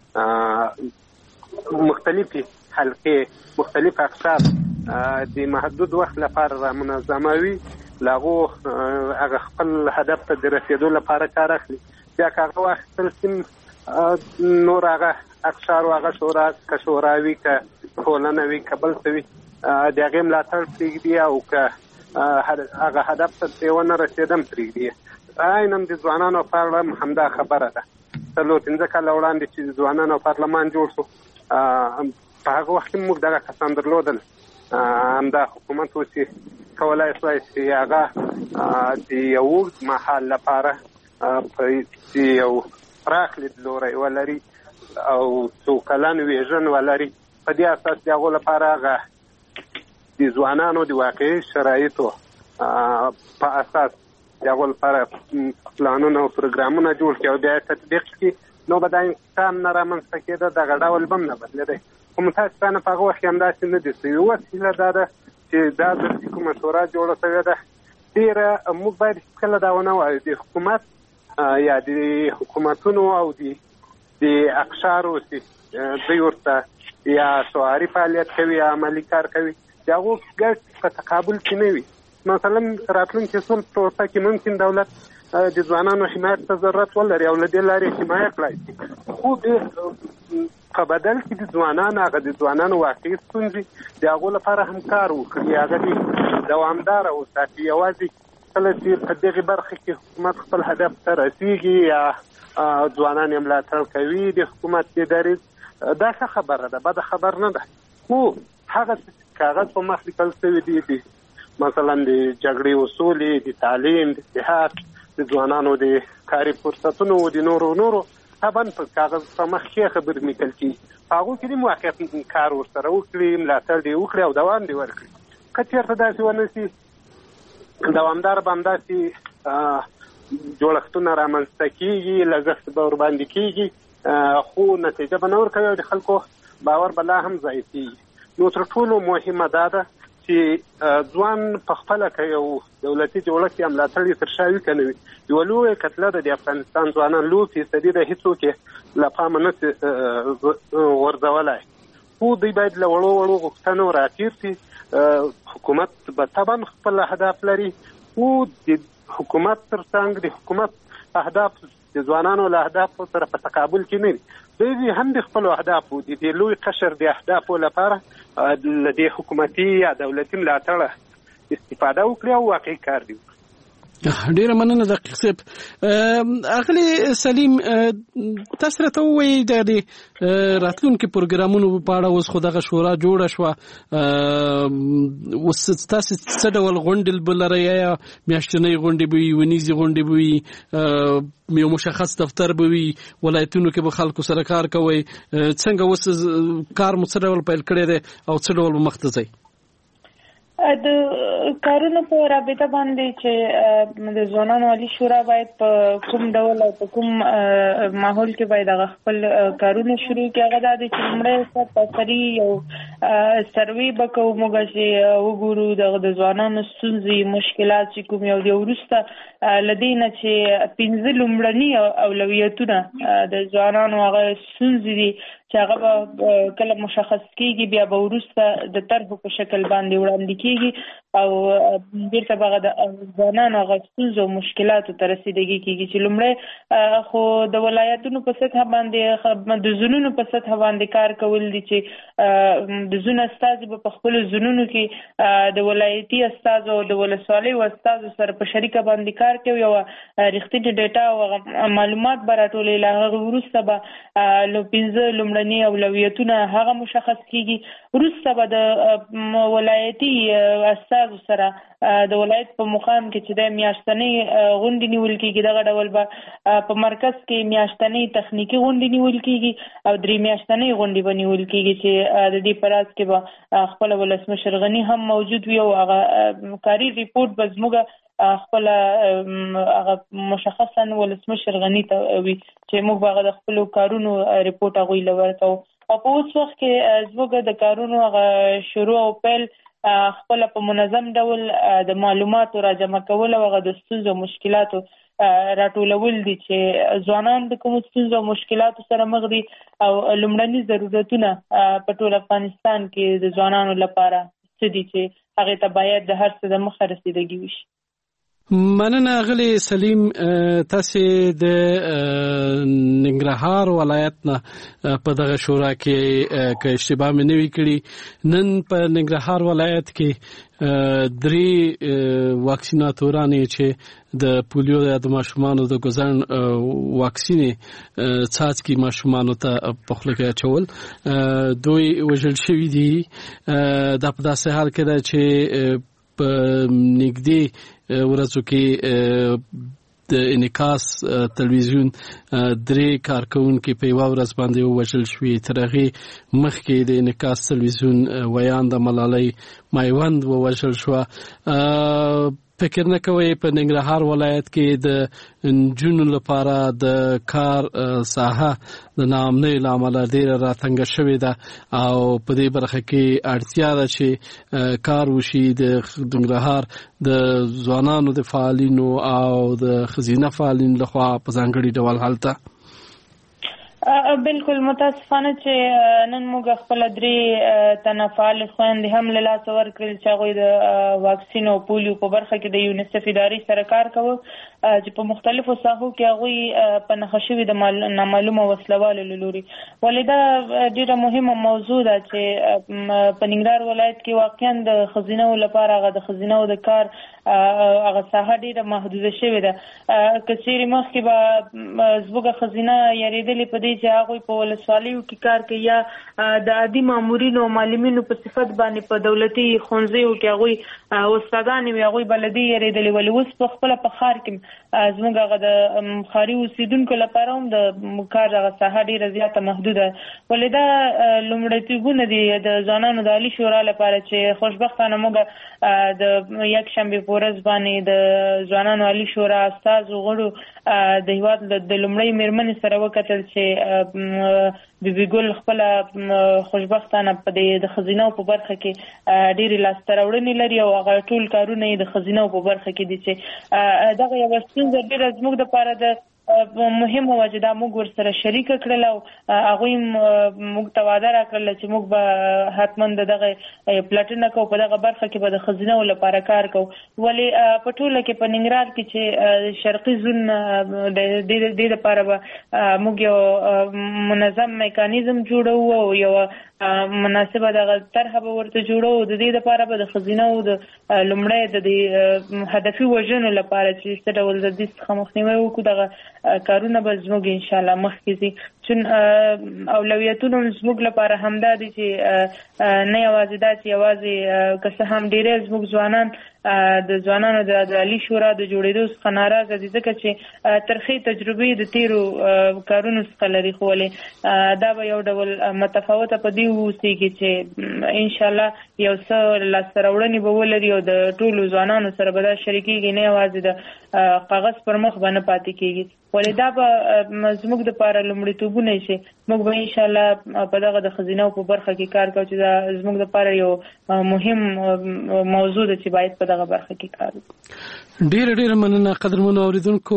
مختلفي حلقې مختلف اقسام د محدود وخت لپاره را منظموي لاغو هغه خپل هدف ته د رسیدو لپاره کار اخلي. بیا که هغه واخیستل سي نور هغه اقشار او هغه شورا که شوراوي که ټولنه وي که بل څه وي د هغې ملاتړ پرېږدي او که هغه هدف ته ترې ونه رسېدم پرېږدي. عیناً د ځوانانو په اړه همدا خبره ده. څلور پنځه کاله وړاندې چې د ځوانانو پارلمان جوړ شو په هغه وخت کې موږ دغه کسان درلودل. همدا حکومت و چې کولای شوای چې هغه د یو اوږد مهال لپاره په یو پراخ لیدلوری ولري او څو کلن ویژن ولري. په دې اساس د هغو لپاره هغه د ځوانانو د واقعي شرایطو په اساس د هغو لپاره پلانونه او پروګرامونه جوړ کړي او بیا یې تطبیق کړي، نو به دا انسان نه رامنځته کېده، دغه ډول به هم نه بدلېدی. خو متاسفانه په هغه وخت کې همداسې نه دي شوي. وسیله دا ده چې دا د کومه شورا جوړه شوې ده ډېره موږ باید هېڅکله دا ونه وایو د حکومت یا د حکومتونو او د اقشارو چې دوی ورته یا شعاري فعالیت کوي یا عملي کار کوي د هغو ګډ په تقابل کې نه وي. مثلا راتلونکي صلح پروسه کې ممکن دولت د ځوانانو حمایت ته ضرورت ولري او له دې لارې حمایه کړای شي، خو په بدل کې د ځوانانو هغه د ځوانانو واقعي ستونزې د هغو لپاره هم کار وکړي، هغه دې دوامداره وساتي. یوازې کله چې په دغې برخه کې حکومت خپل هدف ته رسېږي یا ځوانان یې ملاتړ کوي د حکومت د دریځ، دا ښه خبره ده، بده خبر نه ده. خو هغه کاغذ په مخ لیکل شوي دي دي مثلا د جګړې اصول، د تعلیم، د صحت، د ځوانانو د کاري فرصتونو او د نورو نورو طبعا په کاغذ په مخ کې خبرې لیکل کېږي. په هغو کې د موقعیت کار ورسره وکړي، ملاتړ دې وکړي او دوام دې ورکړي. که چېرته داسې ونه شي دوامدار به همداسې جوړښتونه رامنځته کېږي، لګښت به ورباندې کېږي، خو نتیجه به نه ورکوي او د خلکو باور به لا هم ضعیف کېږي. نو تر ټولو مهمه دا ده چې ځوان په خپله که یو دولتي جوړښت یا ملاتړ یې تر شا وي که نه وي، یوه لویه کتله ده د افغانستان ځوانان لوی فیصدي ده هېڅوک یې له پامه نه سي غورځولی. خو دوی باید له وړو وړو غوښتنو راتېر سي. حکومت به طبعا خپل اهداف لري، خو د حکومت تر څنګ د حکومت اهداف د ځوانانو له اهدافو سره په تقابل کې نه دي. دوی هم د خپلو اهدافو د دې لوی قشر د اهدافو لپاره له دې حکومتي یا دولتي ملاتړه استفاده وکړي او واقعي کار دی. ډیره مننه دقیق صاحب. اغلی سلیم تاسو راته وایي د راتلونکو پروګرامونو په اړه اوس خو دغه شورا جوړه شوه، اوس تاسو څه ډول غونډې به لرئ؟ یا میاشتنۍ غونډې به وي، ونیزې غونډې به وي، یو مشخص دفتر به وي، ولایتونو کې به خلکو سره کار کوئ؟ څنګه اوس کار مو څه ډول پیل کړی دی او څه ډول به مخته ځئ؟ د کارونو په رابطه باندې چې د ځوانانو عالی شورا باید په کوم ډول او په کوم ماحول کې باید هغه خپل کارونه شروع کړي، هغه دا دی چې لومړی سر په سري یو سروې به کوو موږ چې وګورو د ځوانانو ستونزې، مشکلات چې کوم یو دی، وروسته له دې نه چې پنځه لومړني اولویتونه د ځوانانو هغه ستونزې دي چې هغه به کله مشخص کېږي، بیا به وروسته د طرحو په شکل باندې وړاندې کېږي او بیرته به هغه د ځوانانو هغه ستونزو او مشکلاتو ته رسیدګي کېږي. چې لومړی خو د ولایتونو په سطحه باندې د زونونو په سطحه باندې کار کول دي چې د زون استازي به په خپلو زونونو کې د ولایتي استازو او د ولسوالیو استازو سره په شریکه باندې کار کوي او رښتینې ډیټا او معلومات به راټولوي. له هغه وروسته به له پنځه لومړني اولویتونه هغه مشخص کېږي. وروسته به د ولایتي استازو سره د ولایت په مقام کې چې د میاشتنۍ غونډې نیول کېږي، دغه ډول به په مرکز کې میاشتنۍ تخنیکي غونډې نیول کېږي او درې میاشتنۍ غونډې به نیول کېږي چې د دې په راز کې به خپله ولسمشر غني هم موجود وي او هغه کاري ریپورټ به زموږ خپله هغه مشخصا ولسمشر غني ته وي چې موږ به هغه د خپلو کارونو ریپورټ هغوی له ورکوو. او په اوس وخت کې زموږ د کارونو هغه شروع او پیل خپل په منظم ډول د معلوماتو راجمع کول او هغه د ستونزو او مشکلاتو راټولول دي چې ځوانان د کومو ستونزو او مشکلاتو سره مخ دي او لومړني ضرورتونه په ټول افغانستان کې د ځوانانو لپاره څه دي چې هغې ته باید د هر څه د مخه رسیدګي وشي. مننه غلی سلیم. تاسو د ننګرهار ولایت نه په دغه شورا کې کې اشتباه مې نه وی کړی. نن په ننګرهار ولایت کې درې واکسیناتوران چې د پولیو د ماشومانو د ګزن واکسین څاڅکي ماشومانو ته په خله کې اچول دوی وژل شوی دي. د په داسې حال کې ده چې په نږدې ورځو کې د انعکاس تلویزیون درې کارکونکو په یو ورځ باندې وژل شوی. تر هغه مخکې د انعکاس تلویزیون ویان د ملالۍ مایوند وژل شو. فکر نه کوي په ننګرهار ولایت کې د جنونو لپاره د کار ساحه د نامنۍ لامل ډیر راتنګ شوې ده او په دې برخه کې اړتیا ده چې کار وشي د ننګرهار د ځوانانو د فعالینو او د خزینه فعالین لخوا په ځانګړي ډول حالت. بالکل متاسفانه چې نن موږ خپل درې تنه فعال خويندې هم له لاس ورکړل چې هغوی د واکسین او پولیو په برخه کې د یونیسف ادارې سره کار کوي چې په مختلفو ساحو کې هغوی په نښه شوي د نامعلومه وسلوالو له لوري. ولې دا ډېره مهمه موضوع ده چې په ننګرهار ولایت کې واقعا د ښځینهو لپاره هغه د ښځینهو د کار هغه ساحه ډېره محدوده شوې ده. که چیرې مخکې به زموږ ښځینه یارېدلې په دې چې هغوی په ولسوالیو کې کار کوي یا د عادي مامورینو او معلمینو په صفت باندې په دولتي ښوونځیو کې هغوی استادانې وي هغوی به له دې یارېدلې. ولې اوس په خپله په ښار کې زموږ هغه د ښاري اوسېدونکو لپاره هم د کار هغه ساحه ډېره زیاته محدوده. ولې دا لومړیتوبونه دي د ځوانانو د عالي شورا لپاره چې خوشبختانه موږ د یکشنبې په ورځ باندې د ځوانانو عالي شورا استازو غړو د هېواد د لومړۍ مېرمنې سره وکتل چې بیبي ګل خپله خوشبختانه په دې د ښځینهو په برخه کې ډېرې لاسته راوړنې لري او هغه ټول کارونه یې د ښځینهو په برخه کې دي چې دغه یوه ستونزه ډېره زموږ دپاره د مهمه وه چې دا موږ ورسره شریکه کړل او هغوی موږ ته وعده راکړله چې موږ به حتما د دغه پلټنه کوو په دغه برخه کې به د ښځینهو لپاره کار کوو. ولې په ټوله کې په ننګرهار کې چې شرقي زون د دې لپاره به موږ یو منظم میکانیزم جوړوو او یو مناسبه دغه طرحه به ورته جوړوو. د دې لپاره به د ښځینهو د لومړی د دې هدفي وژنو لپاره چې څه ډول د دې څخه مخنیوی وکړو دغه کارونه به زموږ انشاءالله مخکې ځي. چون اولویتونه زموږ لپاره همدا دي چې نه یوازې دا چې یوازې که څه هم ډېری زموږ ځوانان د ځوانانو د عالي شورا د جوړېدو څخه ناراضه دي ځکه چې ترخې تجربې د تېرو کارونو څخه لري. خو ولې دا به یو ډول متفاوته په دې واوسېږي چې انشاءالله یو څه لاسته راوړنې به ولري او د ټولو ځوانانو سره به دا شریکېږي نه یوازې د کاغذ پر مخ به نه پاتې کېږي. ولې دا به زموږ دپاره لومړیتوبونه شي. موږ به انشاءالله په دغه د ښځینهو په برخه کې کار کوو چې دا زموږ دپاره یو مهم موضوع ده چې باید په دغه برخه کې کار وکړو. ډېره ډېره مننه قدرمنو اورېدونکو.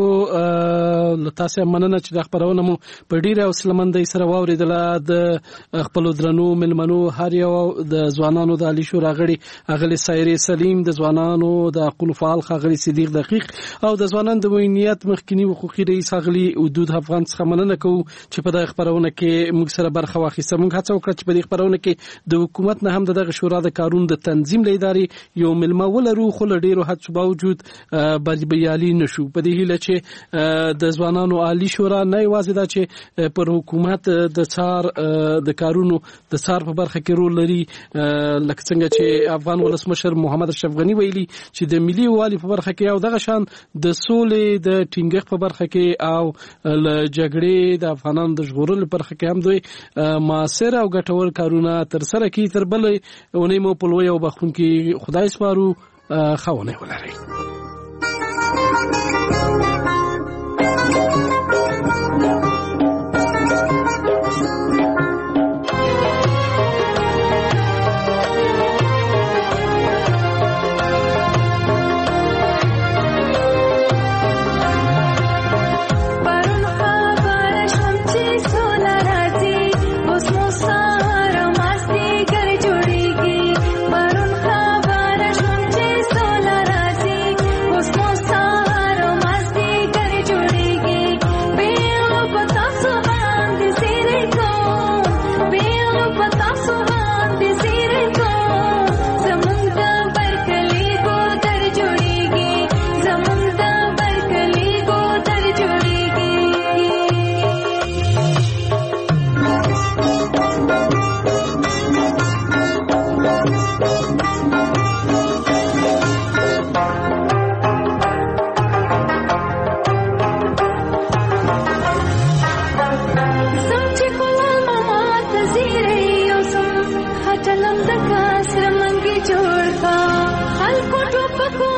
له تاسې مننه چې دا خپرونه مو په ډېره حوصله‌مندۍ سره واورېدله. د خپلو درنو مېلمنو هر یو د ځوانانو د عالي شورا غړي اغلې سایرې سلیم، د ځوانانو د حقونو فعال ښاغلي صدیق دقیق او د ځوانانو د مدنیت مخکینی حقوقي رئیس ښاغلي ودود افغان څخه مننه کوو چې په دغه خپرونه کې موږ سره برخه واخیسته. موږ هڅه وکړه چې په دې خپرونه کې د حکومت نه هم د دغه شورا د کارونو د تنظیم له ادارې یو مېلمه ولرو، خو له ډېرو هڅو باوجود بریالي نشو. په دې هیله چې د ځوانانو عالي شورا نه یوازې دا چې پر حکومت د څار د کارونو د څار په برخه کې رول لري، لکه څنګه چې افغان ولسمشر محمد اشرف غني ویلي چې د ملي یووالي په برخه کې او دغه شان د سولې د ټینګښت په برخه کې او ل جګړې د افغانانو د ژغورلو په برخه کې هم دوی مؤثر او ګټور کارونه تر سره کوي. تر بلې اونۍ مو په لوی او بخښونکي خدای سپارو. ښه ولرئ. Thank you. کوټو پکو